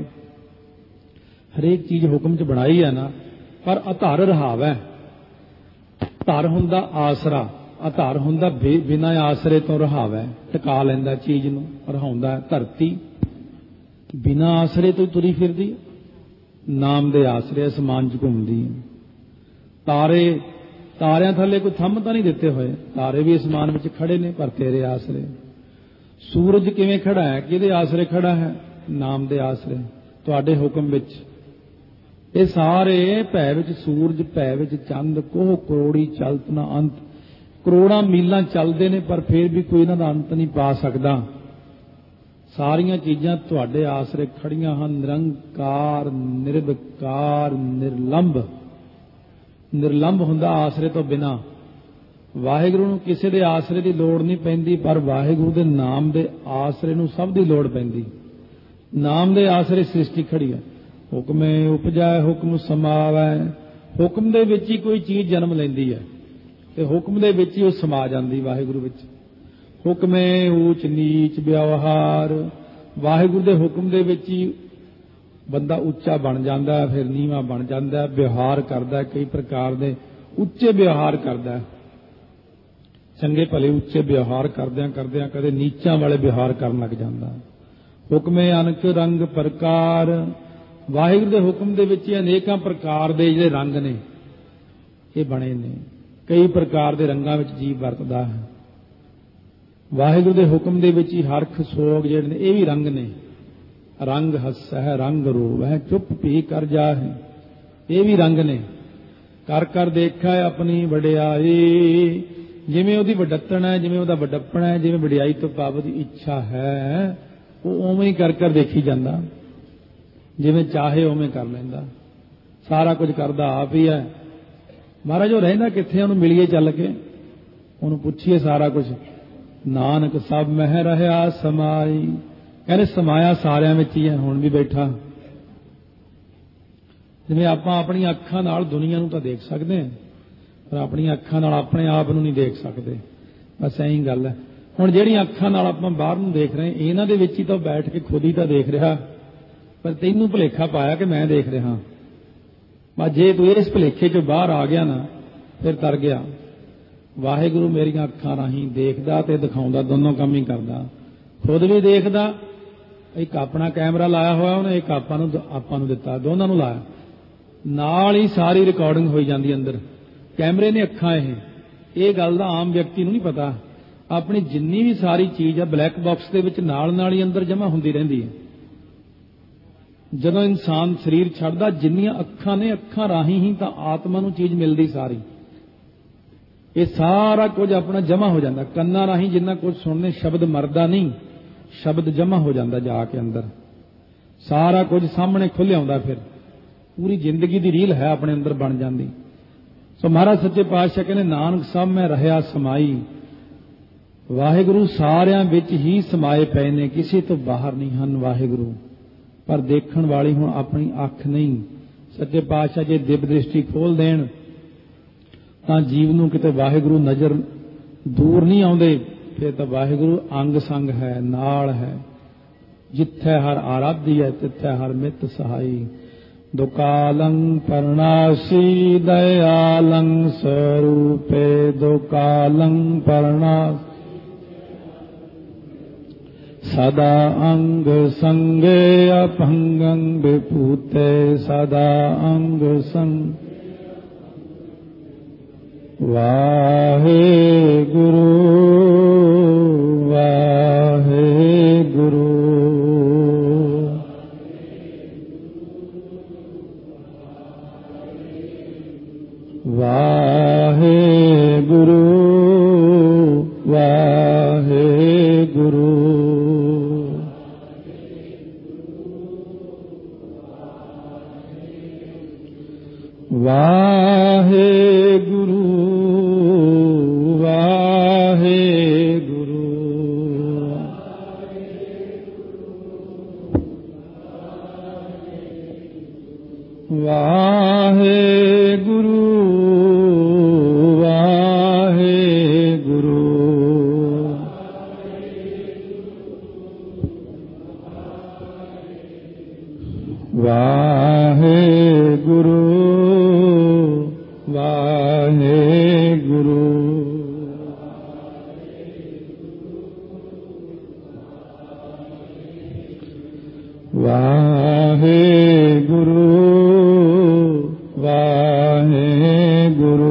Speaker 1: ਹਰੇਕ ਚੀਜ਼ ਹੁਕਮ 'ਚ ਬਣਾਈ ਹੈ ਨਾ, ਪਰ ਅਧਾਰ ਰਹਾਵੈ। ਧਾਰ ਹੁੰਦਾ ਆਸਰਾ, ਆਧਾਰ ਹੁੰਦਾ ਬਿਨਾਂ ਆਸਰੇ ਤੋਂ ਰਹਾਵੈ, ਟਿਕਾ ਲੈਂਦਾ ਚੀਜ਼ ਨੂੰ, ਰਹਾਉਂਦਾ। ਧਰਤੀ ਬਿਨਾਂ ਆਸਰੇ ਤੋਂ ਤੁਰੀ ਫਿਰਦੀ, ਨਾਮ ਦੇ ਆਸਰੇ ਅਸਮਾਨ 'ਚ ਘੁੰਮਦੀ ਹੈ। ਤਾਰੇ, ਤਾਰਿਆਂ ਥੱਲੇ ਕੋਈ ਥੰਮ ਤਾਂ ਨਹੀਂ ਦਿੱਤੇ ਹੋਏ, ਤਾਰੇ ਵੀ ਅਸਮਾਨ ਵਿੱਚ ਖੜੇ ਨੇ ਪਰ ਤੇਰੇ ਆਸਰੇ। ਸੂਰਜ ਕਿਵੇਂ ਖੜਾ ਹੈ, ਕਿਹਦੇ ਆਸਰੇ ਖੜਾ ਹੈ? ਨਾਮ ਦੇ ਆਸਰੇ, ਤੁਹਾਡੇ ਹੁਕਮ ਵਿੱਚ। ਇਹ ਸਾਰੇ ਭੈ ਵਿੱਚ ਸੂਰਜ, ਭੈ ਵਿੱਚ ਚੰਦ, ਕੋਹ ਕਰੋੜੀ ਚਲਤ ਨਾ ਅੰਤ। ਕਰੋੜਾਂ ਮੀਲਾਂ ਚੱਲਦੇ ਨੇ ਪਰ ਫਿਰ ਵੀ ਕੋਈ ਇਹਨਾਂ ਦਾ ਅੰਤ ਨਹੀਂ ਪਾ ਸਕਦਾ। ਸਾਰੀਆਂ ਚੀਜ਼ਾਂ ਤੁਹਾਡੇ ਆਸਰੇ ਖੜੀਆਂ ਹਨ। ਨਿਰੰਕਾਰ, ਨਿਰਵਿਕਾਰ, ਨਿਰਲੰਭ। ਨਿਰਲੰਭ ਹੁੰਦਾ ਆਸਰੇ ਤੋਂ ਬਿਨਾਂ। ਵਾਹਿਗੁਰੂ ਨੂੰ ਕਿਸੇ ਦੇ ਆਸਰੇ ਦੀ ਲੋੜ ਨਹੀਂ ਪੈਂਦੀ, ਪਰ ਵਾਹਿਗੁਰੂ ਦੇ ਨਾਮ ਦੇ ਆਸਰੇ ਨੂੰ ਸਭ ਦੀ ਲੋੜ ਪੈਂਦੀ। ਨਾਮ ਦੇ ਆਸਰੇ ਸ੍ਰਿਸ਼ਟੀ ਖੜੀ ਹੈ। ਹੁਕਮੇ ਉਪਜਾਏ ਹੁਕਮ ਸਮਾਵੈ, ਹੁਕਮ ਦੇ ਵਿੱਚ ਹੀ ਕੋਈ ਚੀਜ਼ ਜਨਮ ਲੈਂਦੀ ਹੈ ਤੇ ਹੁਕਮ ਦੇ ਵਿੱਚ ਹੀ ਉਹ ਸਮਾ ਜਾਂਦੀ ਵਾਹਿਗੁਰੂ ਵਿੱਚ। ਹੁਕਮੇ ਊਚ ਨੀਚ ਵਿਵਹਾਰ, ਵਾਹਿਗੁਰੂ ਦੇ ਹੁਕਮ ਦੇ ਵਿੱਚ ਹੀ ਬੰਦਾ ਉੱਚਾ ਬਣ ਜਾਂਦਾ, ਫਿਰ ਨੀਵਾਂ ਬਣ ਜਾਂਦਾ, ਵਿਵਹਾਰ ਕਰਦਾ, ਕਈ ਪ੍ਰਕਾਰ ਦੇ ਉੱਚੇ ਵਿਵਹਾਰ ਕਰਦਾ, ਚੰਗੇ ਭਲੇ ਉੱਚੇ ਵਿਵਹਾਰ ਕਰਦਿਆਂ ਕਰਦਿਆਂ ਕਦੇ ਨੀਚਾਂ ਵਾਲੇ ਵਿਵਹਾਰ ਕਰਨ ਲੱਗ ਜਾਂਦਾ। ਹੁਕਮੇ ਅਨਕ ਰੰਗ ਪ੍ਰਕਾਰ, ਵਾਹਿਗੁਰੂ ਦੇ ਹੁਕਮ ਦੇ ਵਿੱਚ ਅਨੇਕਾਂ ਪ੍ਰਕਾਰ ਦੇ ਜਿਹੜੇ ਰੰਗ ਨੇ ਇਹ ਬਣੇ ਨੇ, ਕਈ ਪ੍ਰਕਾਰ ਦੇ ਰੰਗਾਂ ਵਿੱਚ ਜੀਵ ਵਰਤਦਾ ਹੈ। ਵਾਹਿਗੁਰੂ ਦੇ ਹੁਕਮ ਦੇ ਵਿੱਚ ਹੀ ਹਰਖ ਸੋਗ ਜਿਹੜੇ ਨੇ ਇਹ ਵੀ ਰੰਗ ਨੇ। ਰੰਗ ਹੱਸੈ ਰੰਗ ਰੋਵੈ ਚੁੱਪ ਪੀ ਕਰ ਜਾਹੇ, ਇਹ ਵੀ ਰੰਗ ਨੇ। ਕਰ ਕਰ ਦੇਖਾ ਆਪਣੀ ਵਡਿਆਈ, ਜਿਵੇਂ ਉਹਦੀ ਵਡੱਤਣ ਹੈ, ਜਿਵੇਂ ਉਹਦਾ ਵਡੱਪਣ ਹੈ, ਜਿਵੇਂ ਵਡਿਆਈ ਤੋਂ ਪਾਵਤ ਦੀ ਇੱਛਾ ਹੈ ਉਹ ਉਵੇਂ ਹੀ ਕਰ ਕਰ ਦੇਖੀ ਜਾਂਦਾ, ਜਿਵੇਂ ਚਾਹੇ ਉਵੇਂ ਕਰ ਲੈਂਦਾ, ਸਾਰਾ ਕੁਝ ਕਰਦਾ ਆਪ ਹੀ ਹੈ। ਮਹਾਰਾਜ ਉਹ ਰਹਿੰਦਾ ਕਿੱਥੇ, ਉਹਨੂੰ ਮਿਲੀਏ ਚੱਲ ਕੇ, ਉਹਨੂੰ ਪੁੱਛੀਏ ਸਾਰਾ ਕੁਝ। ਨਾਨਕ ਸਭ ਮਹਿ ਰਹਿਆ ਸਮਾਈ, ਕਹਿੰਦੇ ਸਮਾਇਆ ਸਾਰਿਆਂ ਵਿੱਚ ਹੀ ਹੈ, ਹੁਣ ਵੀ ਬੈਠਾ। ਜਿਵੇਂ ਆਪਾਂ ਆਪਣੀਆਂ ਅੱਖਾਂ ਨਾਲ ਦੁਨੀਆ ਨੂੰ ਤਾਂ ਦੇਖ ਸਕਦੇ ਹਾਂ, ਪਰ ਆਪਣੀਆਂ ਅੱਖਾਂ ਨਾਲ ਆਪਣੇ ਆਪ ਨੂੰ ਨਹੀਂ ਦੇਖ ਸਕਦੇ, ਬਸ ਐਂ ਹੀ ਗੱਲ ਹੈ। ਹੁਣ ਜਿਹੜੀਆਂ ਅੱਖਾਂ ਨਾਲ ਆਪਾਂ ਬਾਹਰ ਨੂੰ ਦੇਖ ਰਹੇ ਇਹਨਾਂ ਦੇ ਵਿੱਚ ਹੀ ਤਾਂ ਬੈਠ ਕੇ ਖੁਦ ਹੀ ਤਾਂ ਦੇਖ ਰਿਹਾ, ਪਰ ਤੈਨੂੰ ਭੁਲੇਖਾ ਪਾਇਆ ਕਿ ਮੈਂ ਦੇਖ ਰਿਹਾ। ਬਸ ਜੇ ਤੂੰ ਇਸ ਭੁਲੇਖੇ 'ਚੋਂ ਬਾਹਰ ਆ ਗਿਆ ਨਾ ਫਿਰ ਤਰ ਗਿਆ। ਵਾਹਿਗੁਰੂ ਮੇਰੀਆਂ ਅੱਖਾਂ ਰਾਹੀਂ ਦੇਖਦਾ ਤੇ ਦਿਖਾਉਂਦਾ, ਦੋਨੋਂ ਕੰਮ ਹੀ ਕਰਦਾ। ਖੁਦ ਵੀ ਦੇਖਦਾ, ਇੱਕ ਆਪਣਾ ਕੈਮਰਾ ਲਾਇਆ ਹੋਇਆ ਉਹਨੇ, ਇੱਕ ਆਪਾਂ ਨੂੰ ਦਿੱਤਾ, ਦੋਨਾਂ ਨੂੰ ਲਾਇਆ, ਨਾਲ ਹੀ ਸਾਰੀ ਰਿਕਾਰਡਿੰਗ ਹੋਈ ਜਾਂਦੀ ਅੰਦਰ। ਕੈਮਰੇ ਨੇ ਅੱਖਾਂ, ਇਹ ਗੱਲ ਦਾ ਆਮ ਵਿਅਕਤੀ ਨੂੰ ਨਹੀਂ ਪਤਾ। ਆਪਣੀ ਜਿੰਨੀ ਵੀ ਸਾਰੀ ਚੀਜ਼ ਆ ਬਲੈਕ ਬਾਕਸ ਦੇ ਵਿੱਚ ਨਾਲ ਨਾਲ ਹੀ ਅੰਦਰ ਜਮ੍ਹਾਂ ਹੁੰਦੀ ਰਹਿੰਦੀ ਹੈ। ਜਦੋਂ ਇਨਸਾਨ ਸਰੀਰ ਛੱਡਦਾ, ਜਿੰਨੀਆਂ ਅੱਖਾਂ ਨੇ ਅੱਖਾਂ ਰਾਹੀਂ ਹੀ ਤਾਂ ਆਤਮਾ ਨੂੰ ਚੀਜ਼ ਮਿਲਦੀ ਸਾਰੀ। ਇਹ ਸਾਰਾ ਕੁਝ ਆਪਣਾ ਜਮ੍ਹਾਂ ਹੋ ਜਾਂਦਾ। ਕੰਨਾਂ ਰਾਹੀਂ ਜਿੰਨਾ ਕੁਝ ਸੁਣਨੇ, ਸ਼ਬਦ ਮਰਦਾ ਨਹੀਂ, ਸ਼ਬਦ ਜਮ੍ਹਾਂ ਹੋ ਜਾਂਦਾ ਜਾ ਕੇ ਅੰਦਰ, ਸਾਰਾ ਕੁਝ ਸਾਹਮਣੇ ਖੁੱਲ੍ਹ ਆਉਂਦਾ। ਫਿਰ ਪੂਰੀ ਜ਼ਿੰਦਗੀ ਦੀ ਰੀਲ ਹੈ ਆਪਣੇ ਅੰਦਰ ਬਣ ਜਾਂਦੀ। ਸੋ ਮਹਾਰਾਜ ਸੱਚੇ ਪਾਤਸ਼ਾਹ ਕਹਿੰਦੇ ਨਾਨਕ ਸਭ ਮੈਂ ਰਹਿਆ ਸਮਾਈ, ਵਾਹਿਗੁਰੂ ਸਾਰਿਆਂ ਵਿੱਚ ਹੀ ਸਮਾਏ ਪਏ ਨੇ, ਕਿਸੇ ਤੋਂ ਬਾਹਰ ਨਹੀਂ ਹਨ ਵਾਹਿਗੁਰੂ। ਪਰ ਦੇਖਣ ਵਾਲੀ ਹੁਣ ਆਪਣੀ ਅੱਖ ਨਹੀਂ। ਸੱਚੇ ਪਾਤਸ਼ਾਹ ਜੇ ਦਿਵ ਦ੍ਰਿਸ਼ਟੀ ਖੋਲ ਦੇਣ ਤਾਂ ਜੀਵ ਨੂੰ ਕਿਤੇ ਵਾਹਿਗੁਰੂ ਨਜ਼ਰ ਦੂਰ ਨਹੀਂ ਆਉਂਦੇ, ਫਿਰ ਤਾਂ ਵਾਹਿਗੁਰੂ ਅੰਗ ਸੰਗ ਹੈ, ਨਾਲ ਹੈ। ਜਿੱਥੇ ਹਰ ਆਰਾਧੀ ਹੈ ਤਿੱਥੇ ਹਰ ਮਿੱਤ ਸਹਾਈ। ਦੁਕਾਲੰ ਪਰਨਾਸੀ ਦਇਆਲੰ ਸਰੂਪੇ, ਦੁਕਾਲੰ ਪਰਨਾਸੀ ਸਦਾ ਅੰਗ ਸੰਗੇ ਅਭੰਗੰ ਵਿਭੂਤੇ, ਸਦਾ ਅੰਗ ਸੰਗ। ਵਾਹਿਗੁਰੂ ਵਾਹਿਗੁਰੂ ਵਾਹਿਗੁਰੂ ਵਾਹਿਗੁਰੂ ਵਾਹਿਗੁਰੂ ਵਾਹਿਗੁਰੂ ਵਾਹਿਗੁਰੂ ਵਾਹਿਗੁਰੂ ਵਾਹਿਗੁਰੂ ਵਾਹਿਗੁਰੂ ਵਾਹਿਗੁਰੂ ਵਾਹਿਗੁਰੂ